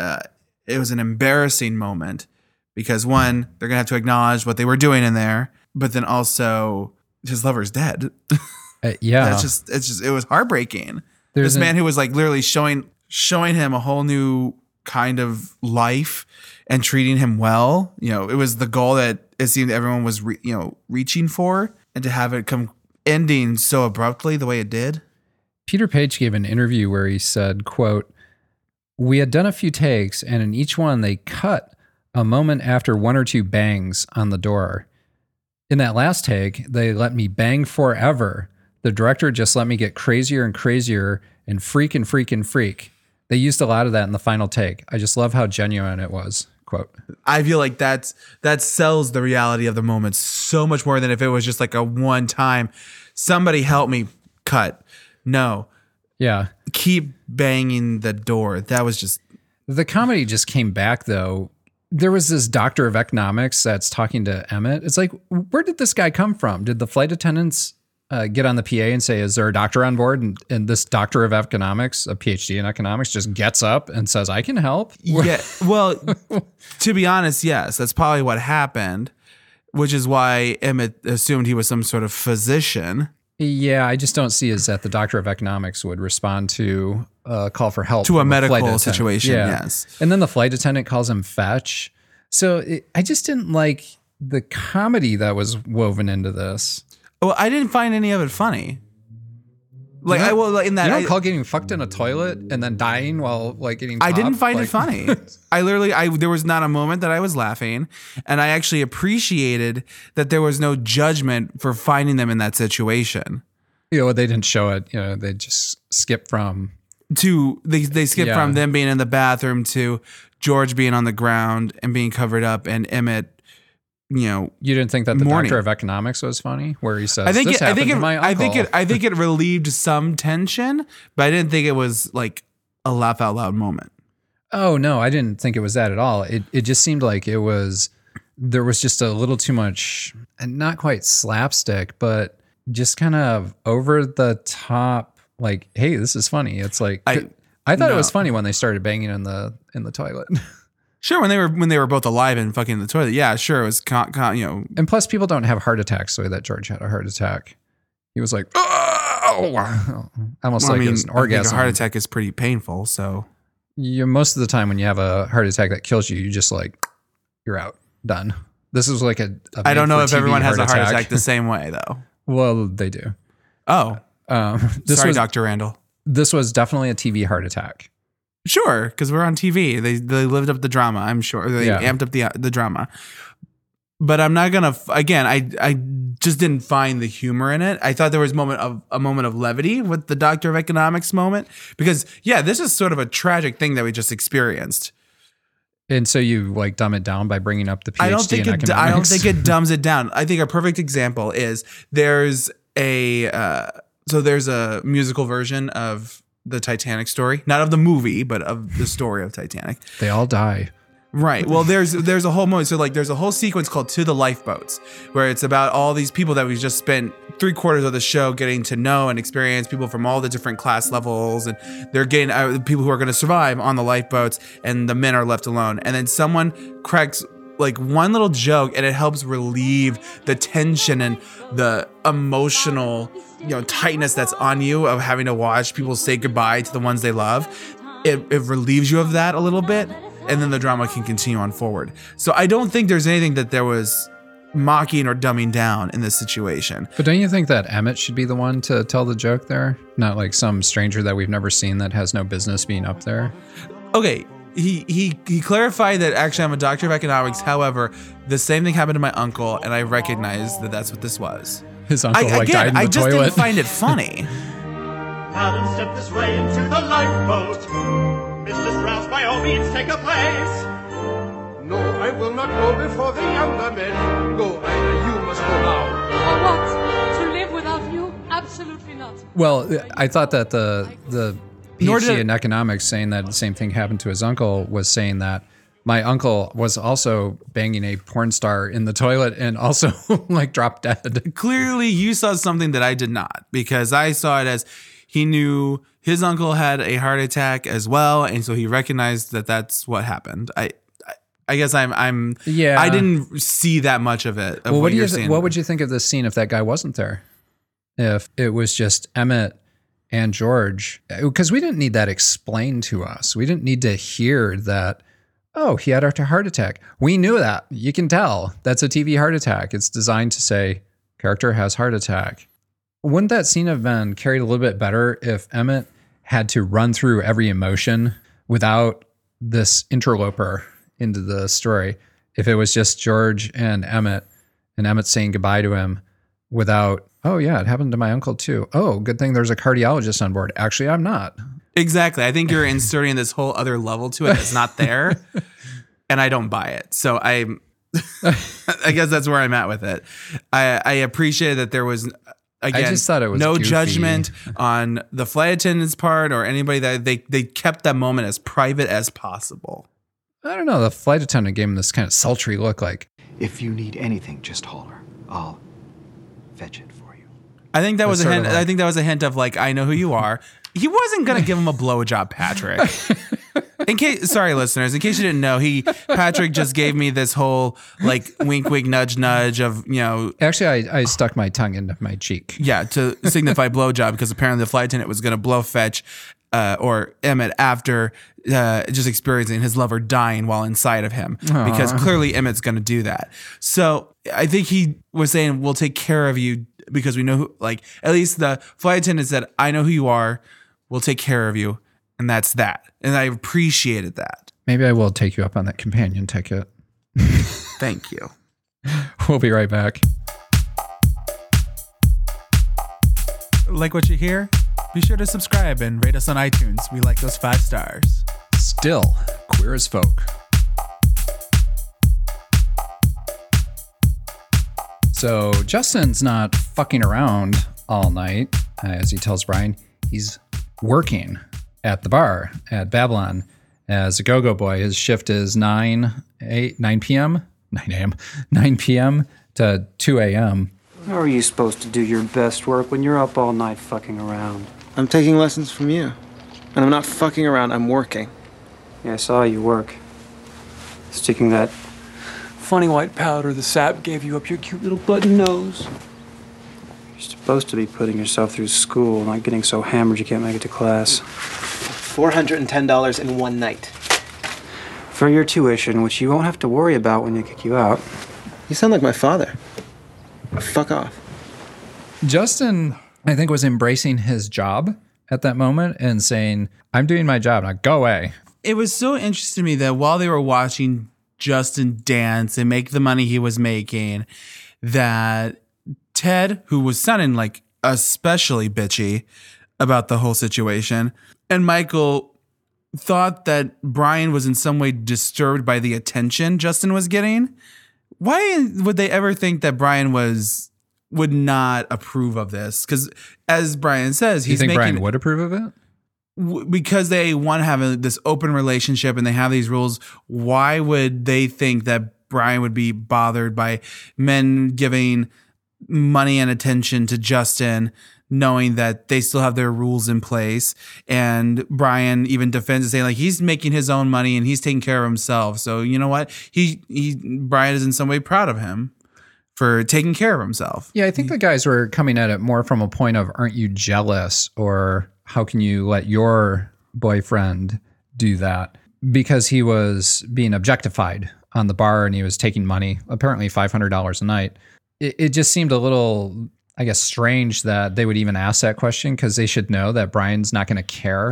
it was an embarrassing moment because one, they're going to have to acknowledge what they were doing in there, but then also his lover's dead. Yeah. It was heartbreaking. This man who was like literally showing him a whole new kind of life and treating him well. It was the goal that it seemed everyone was, reaching for, and to have it come ending so abruptly the way it did. Peter Page gave an interview where he said, quote, "We had done a few takes, and in each one they cut a moment after 1 or 2 bangs on the door. In that last take, they let me bang forever. The director just let me get crazier and crazier and freak and freak and freak. They used a lot of that in the final take. I just love how genuine it was." Quote. I feel like that sells the reality of the moment so much more than if it was just like a one time, somebody help me, cut. No. Yeah. Keep banging the door. That was just... The comedy just came back, though. There was this doctor of economics that's talking to Emmett. It's like, where did this guy come from? Did the flight attendants get on the PA and say, is there a doctor on board? And this doctor of economics, a PhD in economics, just gets up and says, I can help. Yeah. Well, to be honest, yes, that's probably what happened, which is why Emmett assumed he was some sort of physician. Yeah, I just don't see is that the doctor of economics would respond to a call for help. To a medical situation, yes. And then the flight attendant calls him fetch. So I just didn't like the comedy that was woven into this. Well, I didn't find any of it funny. Like you don't call getting fucked in a toilet and then dying while like getting popped? I didn't find it funny. There was not a moment that I was laughing, and I actually appreciated that there was no judgment for finding them in that situation. They didn't show it. They just skip from they skip from them being in the bathroom to George being on the ground and being covered up, and Emmett. You didn't think that the doctor of economics was funny, where he says, "This happened to my uncle." I think it relieved some tension, but I didn't think it was like a laugh out loud moment. Oh no, I didn't think it was that at all. It just seemed like there was just a little too much, and not quite slapstick, but just kind of over the top. Like, hey, this is funny. It's like I thought it was funny when they started banging in the toilet. Sure, when they were both alive and fucking in the toilet, yeah, sure, it was And plus, people don't have heart attacks the way that George had a heart attack. He was like, oh, almost like it was an orgasm. I think a heart attack is pretty painful, so most of the time when you have a heart attack that kills you, you just like you're out, done. This is like a I don't know if made-for-TV everyone has a heart attack the same way, though. Well, they do. Oh. Sorry, Dr. Randall. This was definitely a TV heart attack. Sure, because we're on TV. They lived up the drama, I'm sure. They amped up the drama. But I'm not gonna. Again, I just didn't find the humor in it. I thought there was a moment of levity with the Doctor of Economics moment because this is sort of a tragic thing that we just experienced. And so you like dumb it down by bringing up the PhD I don't think in economics? I don't think it dumbs it down. I think a perfect example is there's a musical version of the Titanic story, not of the movie, but of the story of Titanic. They all die. Right. Well, there's a whole moment. So like there's a whole sequence called To the Lifeboats, where it's about all these people that we just spent 3/4 of the show getting to know and experience, people from all the different class levels, and they're getting people who are going to survive on the lifeboats, and the men are left alone. And then someone cracks like one little joke, and it helps relieve the tension and the emotional, tightness that's on you of having to watch people say goodbye to the ones they love. It relieves you of that a little bit. And then the drama can continue on forward. So I don't think there's anything that there was mocking or dumbing down in this situation. But don't you think that Emmett should be the one to tell the joke there? Not like some stranger that we've never seen that has no business being up there? Okay, he clarified that actually I'm a doctor of economics. However, the same thing happened to my uncle, and I recognized that that's what this was. His uncle died in the toilet. I just didn't find it funny. Alan, step this way into the lifeboat. Mr. Strauss, by all means, take a place. No, I will not go before the younger men. Go, Ida, you must go now. For what? To live without you? Absolutely not. Well, I thought that the PhD in economics saying that the same thing happened to his uncle was saying that my uncle was also banging a porn star in the toilet and also like dropped dead. Clearly, you saw something that I did not, because I saw it as he knew his uncle had a heart attack as well, and so he recognized that that's what happened. I guess I didn't see that much of it. Well, what would you think of this scene if that guy wasn't there? If it was just Emmett and George, because we didn't need that explained to us. We didn't need to hear that, oh, he had a heart attack. We knew that. You can tell. That's a TV heart attack. It's designed to say, character has heart attack. Wouldn't that scene have been carried a little bit better if Emmett had to run through every emotion without this interloper into the story? If it was just George and Emmett saying goodbye to him without, oh yeah, it happened to my uncle too. Oh, good thing there's a cardiologist on board. Actually, I'm not. Exactly. I think you're inserting this whole other level to it that's not there, and I don't buy it. So I guess that's where I'm at with it. I appreciate that there was, again, I just thought it was no goofy. judgment on the flight attendant's part or anybody. That they kept that moment as private as possible. I don't know. The flight attendant gave him this kind of sultry look like, if you need anything, just holler. I'll fetch it for you. I think that was a hint. I think that was a hint of like, I know who you are. He wasn't gonna give him a blowjob, Patrick. Sorry, listeners. In case you didn't know, Patrick just gave me this whole like wink, wink, nudge, nudge of Actually, I stuck my tongue into my cheek. Yeah, to signify blowjob, because apparently the flight attendant was gonna blow fetch or Emmett after just experiencing his lover dying while inside of him. Aww. Because clearly Emmett's gonna do that. So I think he was saying, we'll take care of you because we know who, like, at least the flight attendant said, I know who you are. We'll take care of you. And that's that. And I appreciated that. Maybe I will take you up on that companion ticket. Thank you. We'll be right back. Like what you hear? Be sure to subscribe and rate us on iTunes. We like those 5 stars. Still queer as folk. So Justin's not fucking around all night, as he tells Brian. He's working at the bar at Babylon as a go-go boy. His shift is 9 p.m. to 2 a.m. How are you supposed to do your best work when you're up all night fucking around? I'm taking lessons from you. And I'm not fucking around, I'm working. Yeah, I saw you work. Sticking that funny white powder the sap gave you up your cute little button nose. You're supposed to be putting yourself through school, not getting so hammered you can't make it to class. $410 in one night. For your tuition, which you won't have to worry about when they kick you out. You sound like my father. Fuck off. Justin, I think, was embracing his job at that moment and saying, I'm doing my job, now go away. It was so interesting to me that while they were watching Justin dance and make the money he was making, that Ted, who was sounding like especially bitchy about the whole situation, and Michael thought that Brian was in some way disturbed by the attention Justin was getting. Why would they ever think that Brian would not approve of this? Because as Brian says, You think Brian would approve of it? Because they want to have this open relationship and they have these rules. Why would they think that Brian would be bothered by men giving money and attention to Justin, knowing that they still have their rules in place? And Brian even defends it, saying like he's making his own money and he's taking care of himself. So you know what? Brian is in some way proud of him for taking care of himself. Yeah, I think the guys were coming at it more from a point of, aren't you jealous? Or how can you let your boyfriend do that? Because he was being objectified on the bar and he was taking money, apparently $500 a night. It just seemed a little, I guess, strange that they would even ask that question, because they should know that Brian's not going to care.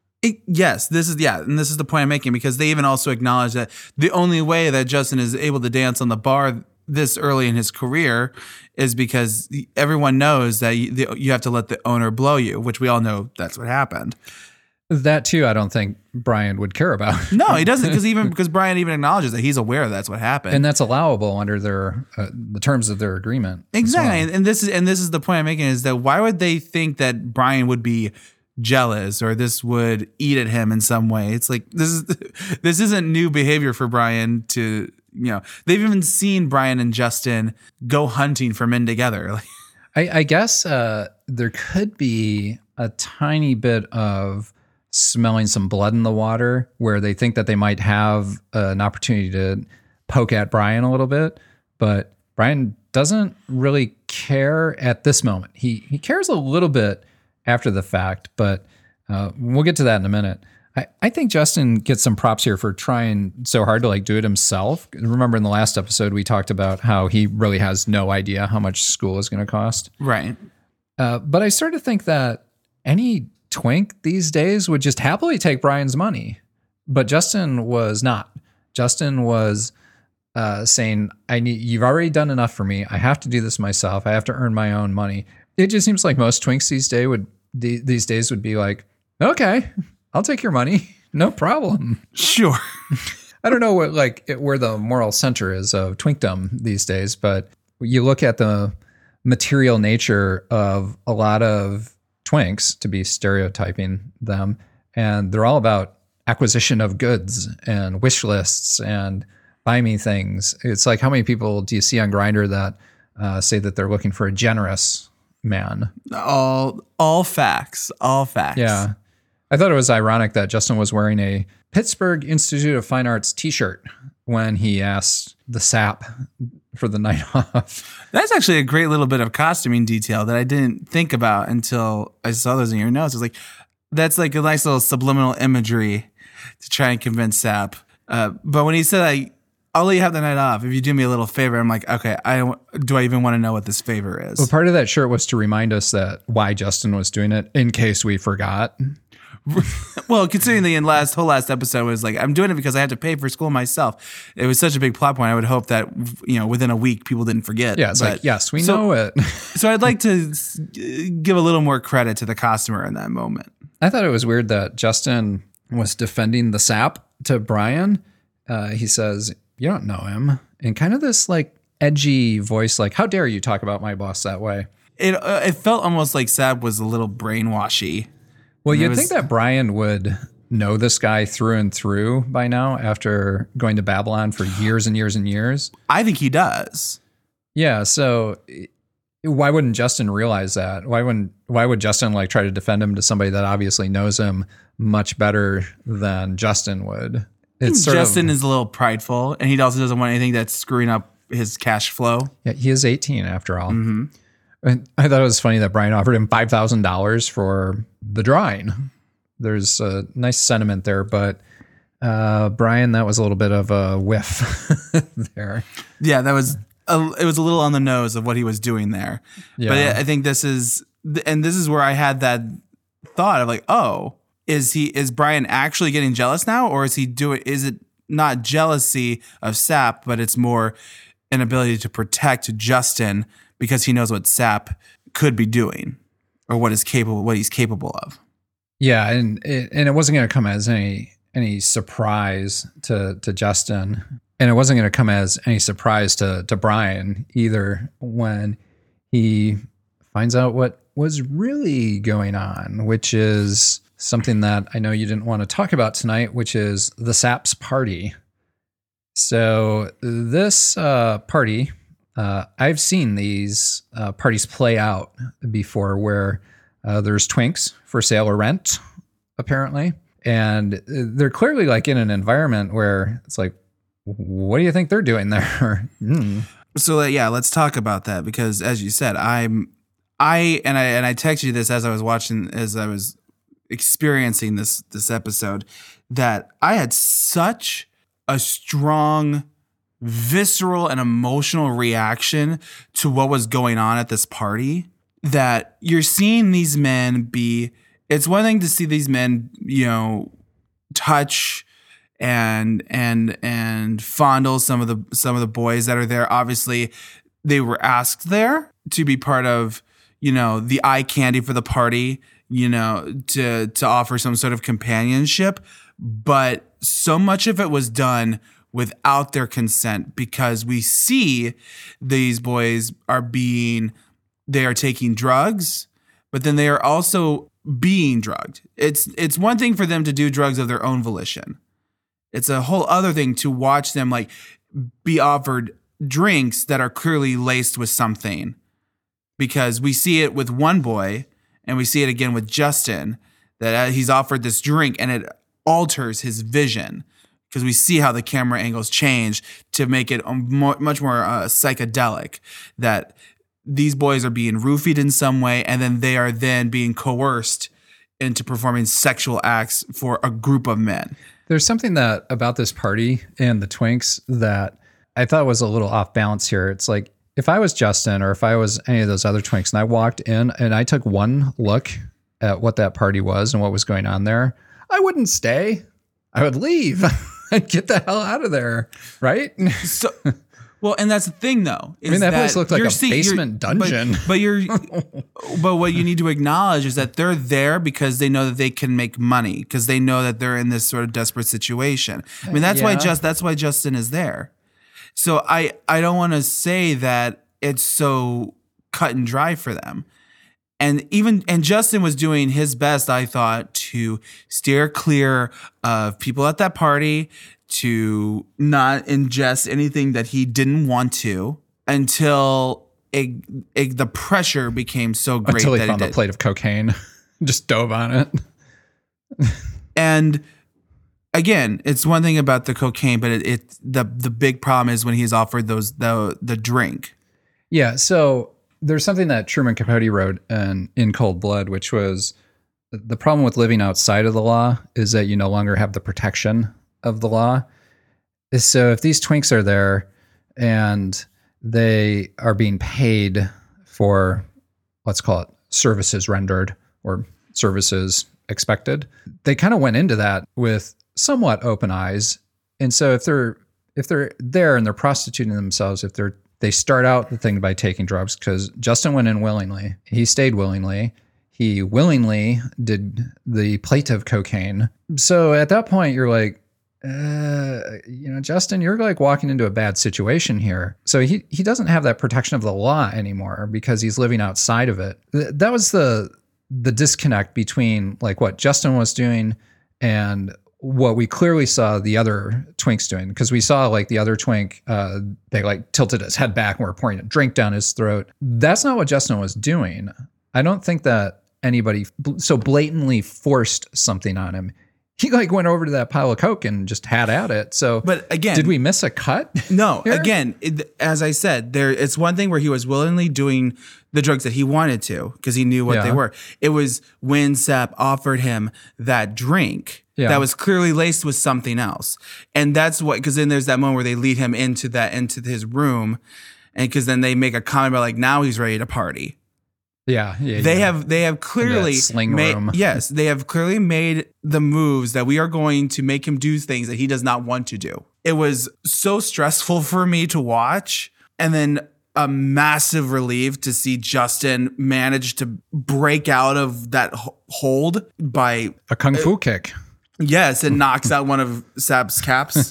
Yes, this is the point I'm making, because they even also acknowledge that the only way that Justin is able to dance on the bar this early in his career is because everyone knows that you have to let the owner blow you, which we all know that's what happened. That too, I don't think Brian would care about. No, he doesn't, because Brian even acknowledges that he's aware that's what happened, and that's allowable under their the terms of their agreement. Exactly, well. and this is the point I'm making, is that why would they think that Brian would be jealous or this would eat at him in some way? It's like this isn't new behavior for Brian to. They've even seen Brian and Justin go hunting for men together. I guess there could be a tiny bit of smelling some blood in the water where they think that they might have an opportunity to poke at Brian a little bit, but Brian doesn't really care at this moment. He cares a little bit after the fact, but we'll get to that in a minute. I think Justin gets some props here for trying so hard to do it himself. Remember in the last episode, we talked about how he really has no idea how much school is going to cost. Right. But I started to think that any twink these days would just happily take Brian's money. But Justin was not. Justin was saying, you've already done enough for me. I have to do this myself. I have to earn my own money. It just seems like most twinks these days would be like, okay, I'll take your money. No problem. Sure. I don't know where the moral center is of twinkdom these days, but you look at the material nature of a lot of twinks, to be stereotyping them, and they're all about acquisition of goods and wish lists and buy me things. It's like, how many people do you see on Grindr that say that they're looking for a generous man? All facts. Yeah. I thought it was ironic that Justin was wearing a Pittsburgh Institute of Fine Arts t-shirt when he asked the sap for the night off. That's actually a great little bit of costuming detail that I didn't think about until I saw those in your notes. It's like, that's like a nice little subliminal imagery to try and convince Sap. But when he said, I'll let you have the night off if you do me a little favor, I'm like, okay, do I even want to know what this favor is? Well, part of that shirt was to remind us that why Justin was doing it, in case we forgot. Well, considering the whole last episode was like, I'm doing it because I have to pay for school myself. It was such a big plot point. I would hope that, within a week, people didn't forget. Yeah, it's like, yes, we know it. So I'd like to give a little more credit to the costumer in that moment. I thought it was weird that Justin was defending the sap to Brian. He says, you don't know him. And kind of this edgy voice, how dare you talk about my boss that way? It felt almost like Sap was a little brainwashy. Well, you'd think that Brian would know this guy through and through by now after going to Babylon for years and years and years. I think he does. Yeah, so why wouldn't Justin realize that? Why would Justin try to defend him to somebody that obviously knows him much better than Justin would? Justin is a little prideful, and he also doesn't want anything that's screwing up his cash flow. Yeah, he is 18 after all. Mm-hmm. And I thought it was funny that Brian offered him $5,000 for the drawing. There's a nice sentiment there, but Brian, that was a little bit of a whiff there. Yeah, that was it was a little on the nose of what he was doing there. Yeah. But I think this is where I had that thought of like, oh, is Brian actually getting jealous now, or is it not jealousy of Sap, but it's more an ability to protect Justin because he knows what Sap could be doing or what he's capable of. Yeah, and it wasn't going to come as any surprise to Justin, and it wasn't going to come as any surprise to Brian either when he finds out what was really going on, which is something that I know you didn't want to talk about tonight, which is the Sap's party. So this party, I've seen these parties play out before where there's twinks for sale or rent, apparently. And they're clearly like in an environment where it's like, what do you think they're doing there? So let's talk about that because as you said, I texted you this as I was experiencing this episode, that I had such a strong visceral and emotional reaction to what was going on at this party that you're seeing these men it's one thing to see these men, touch and fondle some of the boys that are there. Obviously, they were asked there to be part of, the eye candy for the party, to offer some sort of companionship. But so much of it was done without their consent because we see these boys they are taking drugs, but then they are also being drugged. It's one thing for them to do drugs of their own volition. It's a whole other thing to watch them like be offered drinks that are clearly laced with something. Because we see it with one boy and we see it again with Justin, that he's offered this drink and it alters his vision because we see how the camera angles change to make it much more psychedelic, that these boys are being roofied in some way and then they are then being coerced into performing sexual acts for a group of men. There's something that about this party and the twinks that I thought was a little off balance here. It's like, if I was Justin or if I was any of those other twinks and I walked in and I took one look at what that party was and what was going on there, I wouldn't stay. I would leave. I'd get the hell out of there. Right? So, well, and that's the thing though. That place looked like a basement dungeon. But what you need to acknowledge is that they're there because they know that they can make money because they know that they're in this sort of desperate situation. I mean, that's why Justin is there. So I don't want to say that it's so cut and dry for them. And Justin was doing his best, I thought, to steer clear of people at that party, to not ingest anything that he didn't want to until the pressure became so great. Until he found a plate of cocaine, just dove on it. And again, it's one thing about the cocaine, but the big problem is when he's offered the drink. Yeah, so there's something that Truman Capote wrote in Cold Blood, which was the problem with living outside of the law is that you no longer have the protection of the law. So if these twinks are there and they are being paid for, let's call it services rendered or services expected, they kind of went into that with somewhat open eyes. And so if they're there and they're prostituting themselves, they start out the thing by taking drugs, because Justin went in willingly. He stayed willingly. He willingly did the plate of cocaine. So at that point, you're like, Justin, you're like walking into a bad situation here. So he doesn't have that protection of the law anymore because he's living outside of it. That was the disconnect between like what Justin was doing and what we clearly saw the other twinks doing, because we saw like the other twink, they like tilted his head back and were pouring a drink down his throat. That's not what Justin was doing. I don't think that anybody so blatantly forced something on him. He like went over to that pile of coke and just had at it. So, but again, did we miss a cut? No. Again, as I said, it's one thing where he was willingly doing the drugs that he wanted to because he knew what they were. It was when Sap offered him that drink that was clearly laced with something else, and that's what. Because then there's that moment where they lead him into his room, And because then they make a comment about like, now he's ready to party. Yeah. They have clearly sling made, room. yes, they have clearly made the moves that we are going to make him do things that he does not want to do. It was so stressful for me to watch, and then a massive relief to see Justin manage to break out of that hold by a kung fu kick. Yes, it knocks out one of Sap's caps,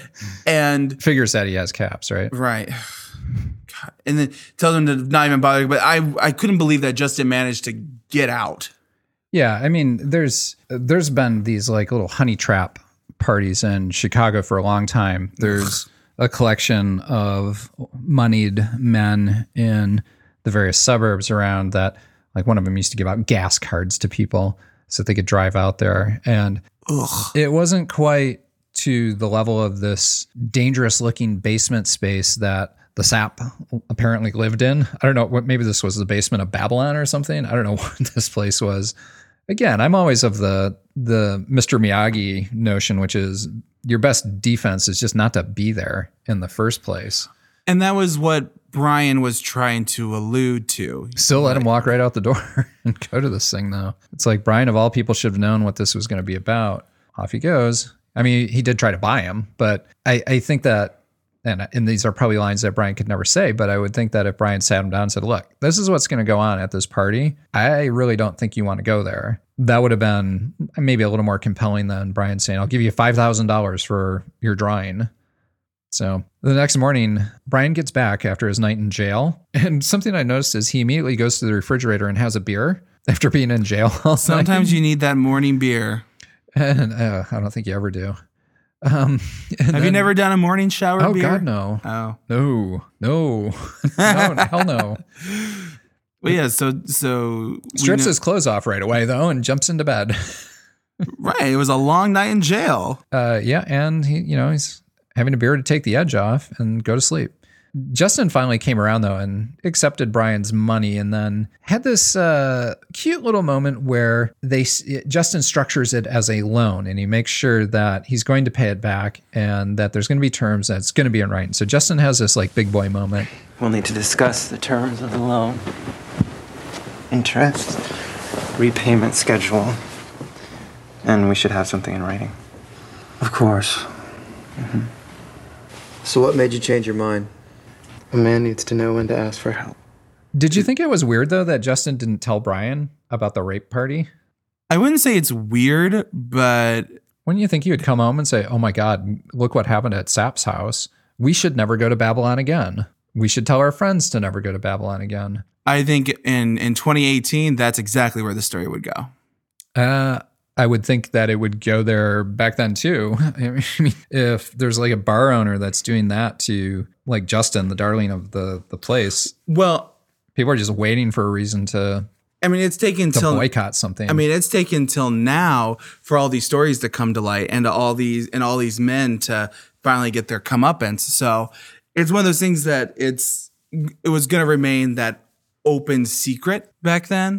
and figures that he has caps, right? Right. God. And then tells him to not even bother. But I couldn't believe that Justin managed to get out. Yeah, I mean, there's been these like little honey trap parties in Chicago for a long time. There's a collection of moneyed men in the various suburbs around that, like one of them used to give out gas cards to people so that they could drive out there. And it wasn't quite to the level of this dangerous looking basement space that the Sap apparently lived in. I don't know what, maybe this was the basement of Babylon or something. I don't know what this place was. Again, I'm always of the Mr. Miyagi notion, which is your best defense is just not to be there in the first place. And that was what Brian was trying to allude to. Still let him walk right out the door and go to this thing, though. It's like Brian, of all people, should have known what this was going to be about. Off he goes. I mean, he did try to buy him, but I think that, and these are probably lines that Brian could never say, but I would think that if Brian sat him down and said, look, this is what's going to go on at this party, I really don't think you want to go there. That would have been maybe a little more compelling than Brian saying, I'll give you $5,000 for your drawing. So the next morning, Brian gets back after his night in jail. And something I noticed is he immediately goes to the refrigerator and has a beer after being in jail all Sometimes night. You need that morning beer. And I don't think you ever do. Have you never done a morning shower beer? Oh, God, no. Oh. No. No, hell no. Well, yeah, so strips his clothes off right away, though, and jumps into bed. Right. It was a long night in jail. Yeah, and he's having a beer to take the edge off and go to sleep. Justin finally came around, though, and accepted Brian's money, and then had this cute little moment where Justin structures it as a loan, and he makes sure that he's going to pay it back and that there's going to be terms that's going to be in writing. So Justin has this like big boy moment. We'll need to discuss the terms of the loan, interest, repayment schedule, and we should have something in writing. Of course. Mm-hmm. So what made you change your mind? A man needs to know when to ask for help. Did you think it was weird, though, that Justin didn't tell Brian about the rape party? I wouldn't say it's weird, but... Wouldn't you think you would come home and say, oh my God, look what happened at Sap's house. We should never go to Babylon again. We should tell our friends to never go to Babylon again. I think in 2018, that's exactly where the story would go. I would think that it would go there back then too. I mean, if there's like a bar owner that's doing that to like Justin, the darling of the place, well, people are just waiting for a reason to. I mean, it's taken till boycott something. I mean, it's taken till now for all these stories to come to light and all these men to finally get their comeuppance. So it's one of those things that it was going to remain that open secret back then.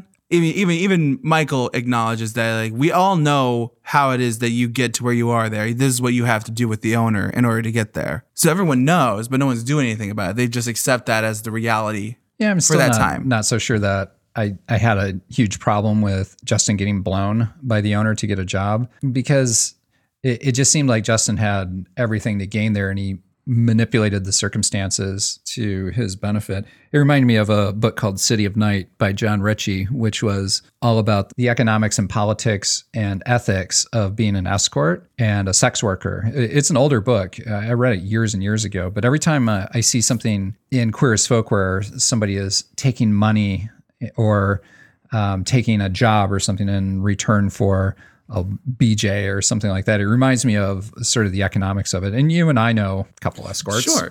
Even Michael acknowledges that, like, we all know how it is that you get to where you are there. This is what you have to do with the owner in order to get there. So everyone knows, but no one's doing anything about it. They just accept that as the reality. Yeah, I'm still for that time. Not so sure that I had a huge problem with Justin getting blown by the owner to get a job, because it just seemed like Justin had everything to gain there, and he manipulated the circumstances to his benefit. It reminded me of a book called City of Night by John Ritchie, which was all about the economics and politics and ethics of being an escort and a sex worker. It's an older book. I read it years and years ago, but every time I see something in Queer as Folk where somebody is taking money or taking a job or something in return for a BJ or something like that, it reminds me of sort of the economics of it. And you and I know a couple escorts. Sure.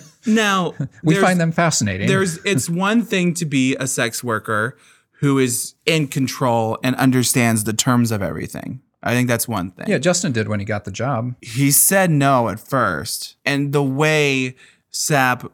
Now, we find them fascinating. It's one thing to be a sex worker who is in control and understands the terms of everything. I think that's one thing. Yeah, Justin did when he got the job. He said no at first. And the way Sap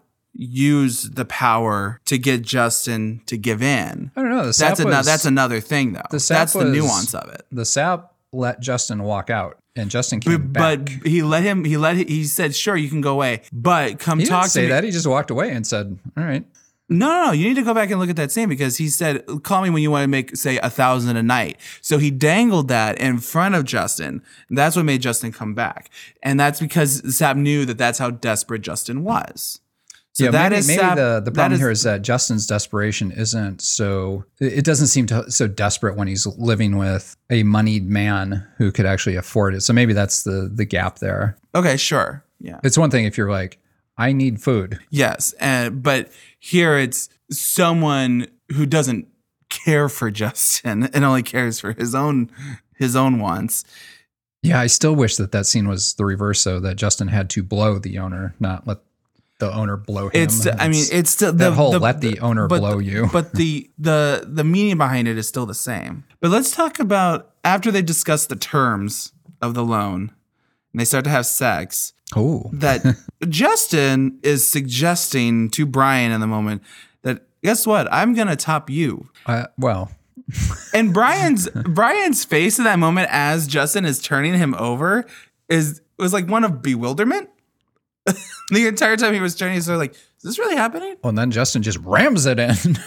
used the power to get Justin to give in. I don't know. That's another thing, though. That's the nuance of it. The Sap let Justin walk out, and Justin came back. But he said, sure, you can go away, but come He talk didn't to me. say that. He just walked away and said, all right. No, you need to go back and look at that scene because he said, call me when you want to make, say, 1,000 a night. So he dangled that in front of Justin. And that's what made Justin come back. And that's because Sapp knew that that's how desperate Justin was. So yeah, that maybe, is maybe Sapp, the problem here is that Justin's desperation isn't so, it doesn't seem so desperate when he's living with a moneyed man who could actually afford it. So maybe that's the gap there. Okay, sure. Yeah. It's one thing if you're like, I need food. Yes. But here it's someone who doesn't care for Justin and only cares for his own wants. Yeah, I still wish that scene was the reverse, so that Justin had to blow the owner, not let the owner blow him. It's still that whole let the owner blow you. But the meaning behind it is still the same. But let's talk about after they discuss the terms of the loan and they start to have sex. Oh, that Justin is suggesting to Brian in the moment that, guess what? I'm going to top you. Well, and Brian's face in that moment as Justin is turning him over was like one of bewilderment. The entire time he was turning, he's sort of like, is this really happening? Well, and then Justin just rams it in.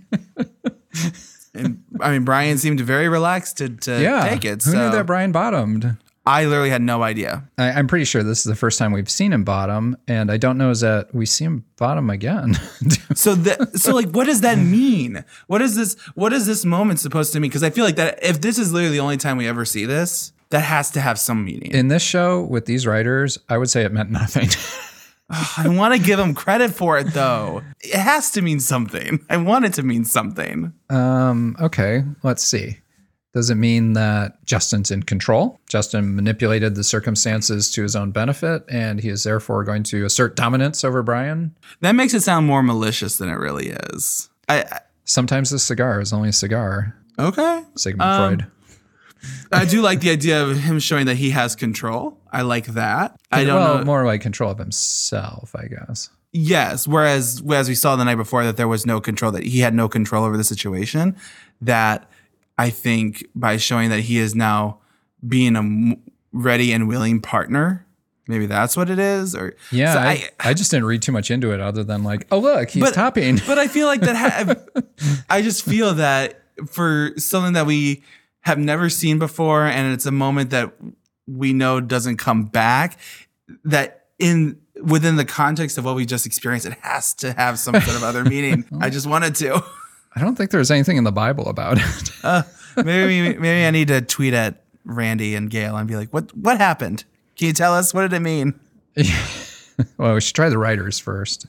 And I mean, Brian seemed very relaxed to take it. Who knew that Brian bottomed? I literally had no idea. I'm pretty sure this is the first time we've seen him bottom, and I don't know is that we see him bottom again. So like, what does that mean? What is this moment supposed to mean? Because I feel like that if this is literally the only time we ever see this, that has to have some meaning. In this show with these writers, I would say it meant nothing. I want to give them credit for it though. It has to mean something. I want it to mean something. Okay, let's see. Does it mean that Justin's in control? Justin manipulated the circumstances to his own benefit, and he is therefore going to assert dominance over Brian? That makes it sound more malicious than it really is. Sometimes a cigar is only a cigar. Okay. Sigmund Freud. I do like the idea of him showing that he has control. I like that. I don't know. More like control of himself, I guess. Yes. Whereas we saw the night before that there was no control, that he had no control over the situation, that I think by showing that he is now being a ready and willing partner, maybe that's what it is. Or yeah, so I just didn't read too much into it other than like, oh, look, he's topping. But I feel like that. I just feel that for something that we have never seen before, and it's a moment that we know doesn't come back, that within the context of what we just experienced, it has to have some sort of other meaning. I just wanted to. I don't think there's anything in the Bible about it. Maybe I need to tweet at Randy and Gail and be like, what happened? Can you tell us? What did it mean? Well, we should try the writers first.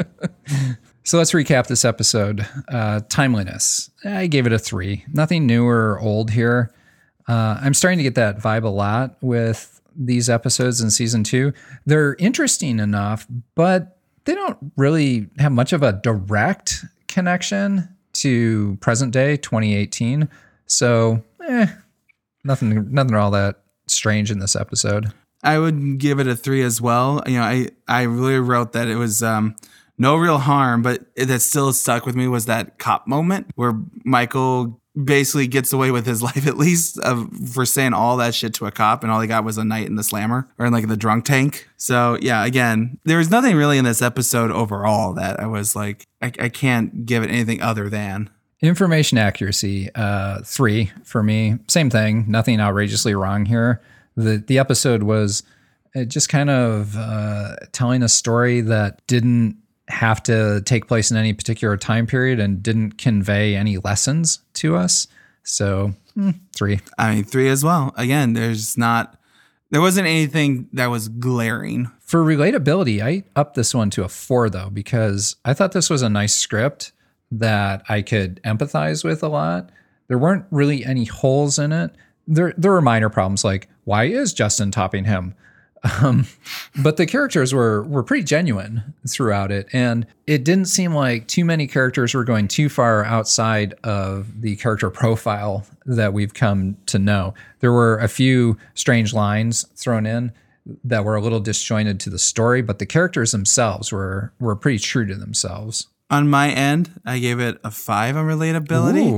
So let's recap this episode. Timeliness. I gave it a 3. Nothing new or old here. I'm starting to get that vibe a lot with these episodes in season 2. They're interesting enough, but they don't really have much of a direct connection to present day 2018. So, nothing all that strange in this episode. I would give it a 3 as well. You know, I really wrote that it was no real harm, but that still stuck with me was that cop moment where Michael basically gets away with his life, at least, for saying all that shit to a cop, and all he got was a night in the slammer or in like the drunk tank. So yeah, again, there was nothing really in this episode overall that I was like, I can't give it anything other than. Information accuracy, 3 for me. Same thing, nothing outrageously wrong here. The episode was just kind of telling a story that didn't have to take place in any particular time period and didn't convey any lessons to us. So 3. I mean, 3 as well. Again, there wasn't anything that was glaring. For relatability, I upped this one to a 4 though, because I thought this was a nice script that I could empathize with a lot. There weren't really any holes in it. There were minor problems like, why is Justin topping him? But the characters were pretty genuine throughout it, and it didn't seem like too many characters were going too far outside of the character profile that we've come to know. There were a few strange lines thrown in that were a little disjointed to the story, but the characters themselves were pretty true to themselves. On my end, I gave it a 5 on relatability. Ooh.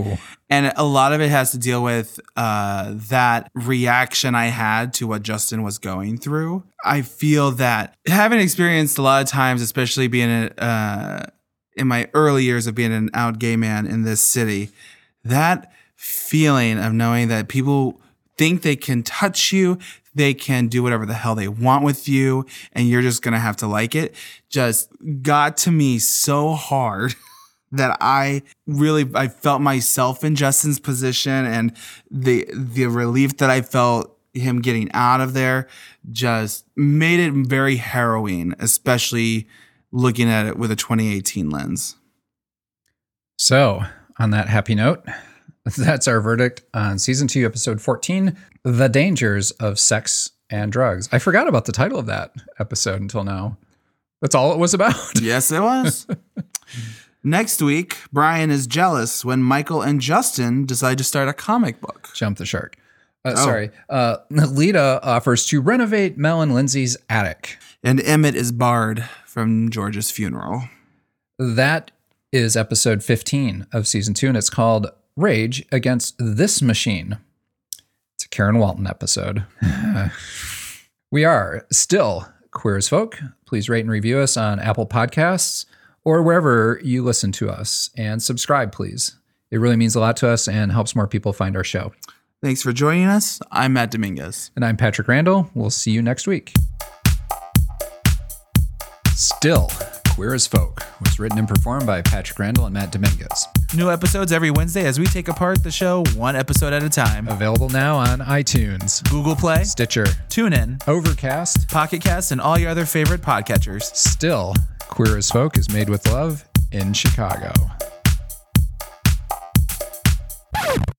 And a lot of it has to deal with that reaction I had to what Justin was going through. I feel that having experienced a lot of times, especially being in my early years of being an out gay man in this city, that feeling of knowing that people think they can touch you, they can do whatever the hell they want with you, and you're just going to have to like it, just got to me so hard that I felt myself in Justin's position, and the relief that I felt him getting out of there just made it very harrowing, especially looking at it with a 2018 lens. So, on that happy note, that's our verdict on season 2, episode 14, The Dangers of Sex and Drugs. I forgot about the title of that episode until now. That's all it was about. Yes, it was. Next week, Brian is jealous when Michael and Justin decide to start a comic book. Jump the shark. Sorry. Lita offers to renovate Mel and Lindsay's attic. And Emmett is barred from George's funeral. That is episode 15 of season 2, and it's called Rage Against This Machine. It's a Karen Walton episode. We are still Queer as Folk. Please rate and review us on Apple Podcasts or wherever you listen to us, and subscribe, please. It really means a lot to us and helps more people find our show. Thanks for joining us. I'm Matt Dominguez. And I'm Patrick Randall. We'll see you next week. Still Queer as Folk was written and performed by Patrick Randall and Matt Dominguez. New episodes every Wednesday as we take apart the show one episode at a time. Available now on iTunes, Google Play, Stitcher, TuneIn, Overcast, Pocket Cast, and all your other favorite podcatchers. Still Queer as Folk is made with love in Chicago.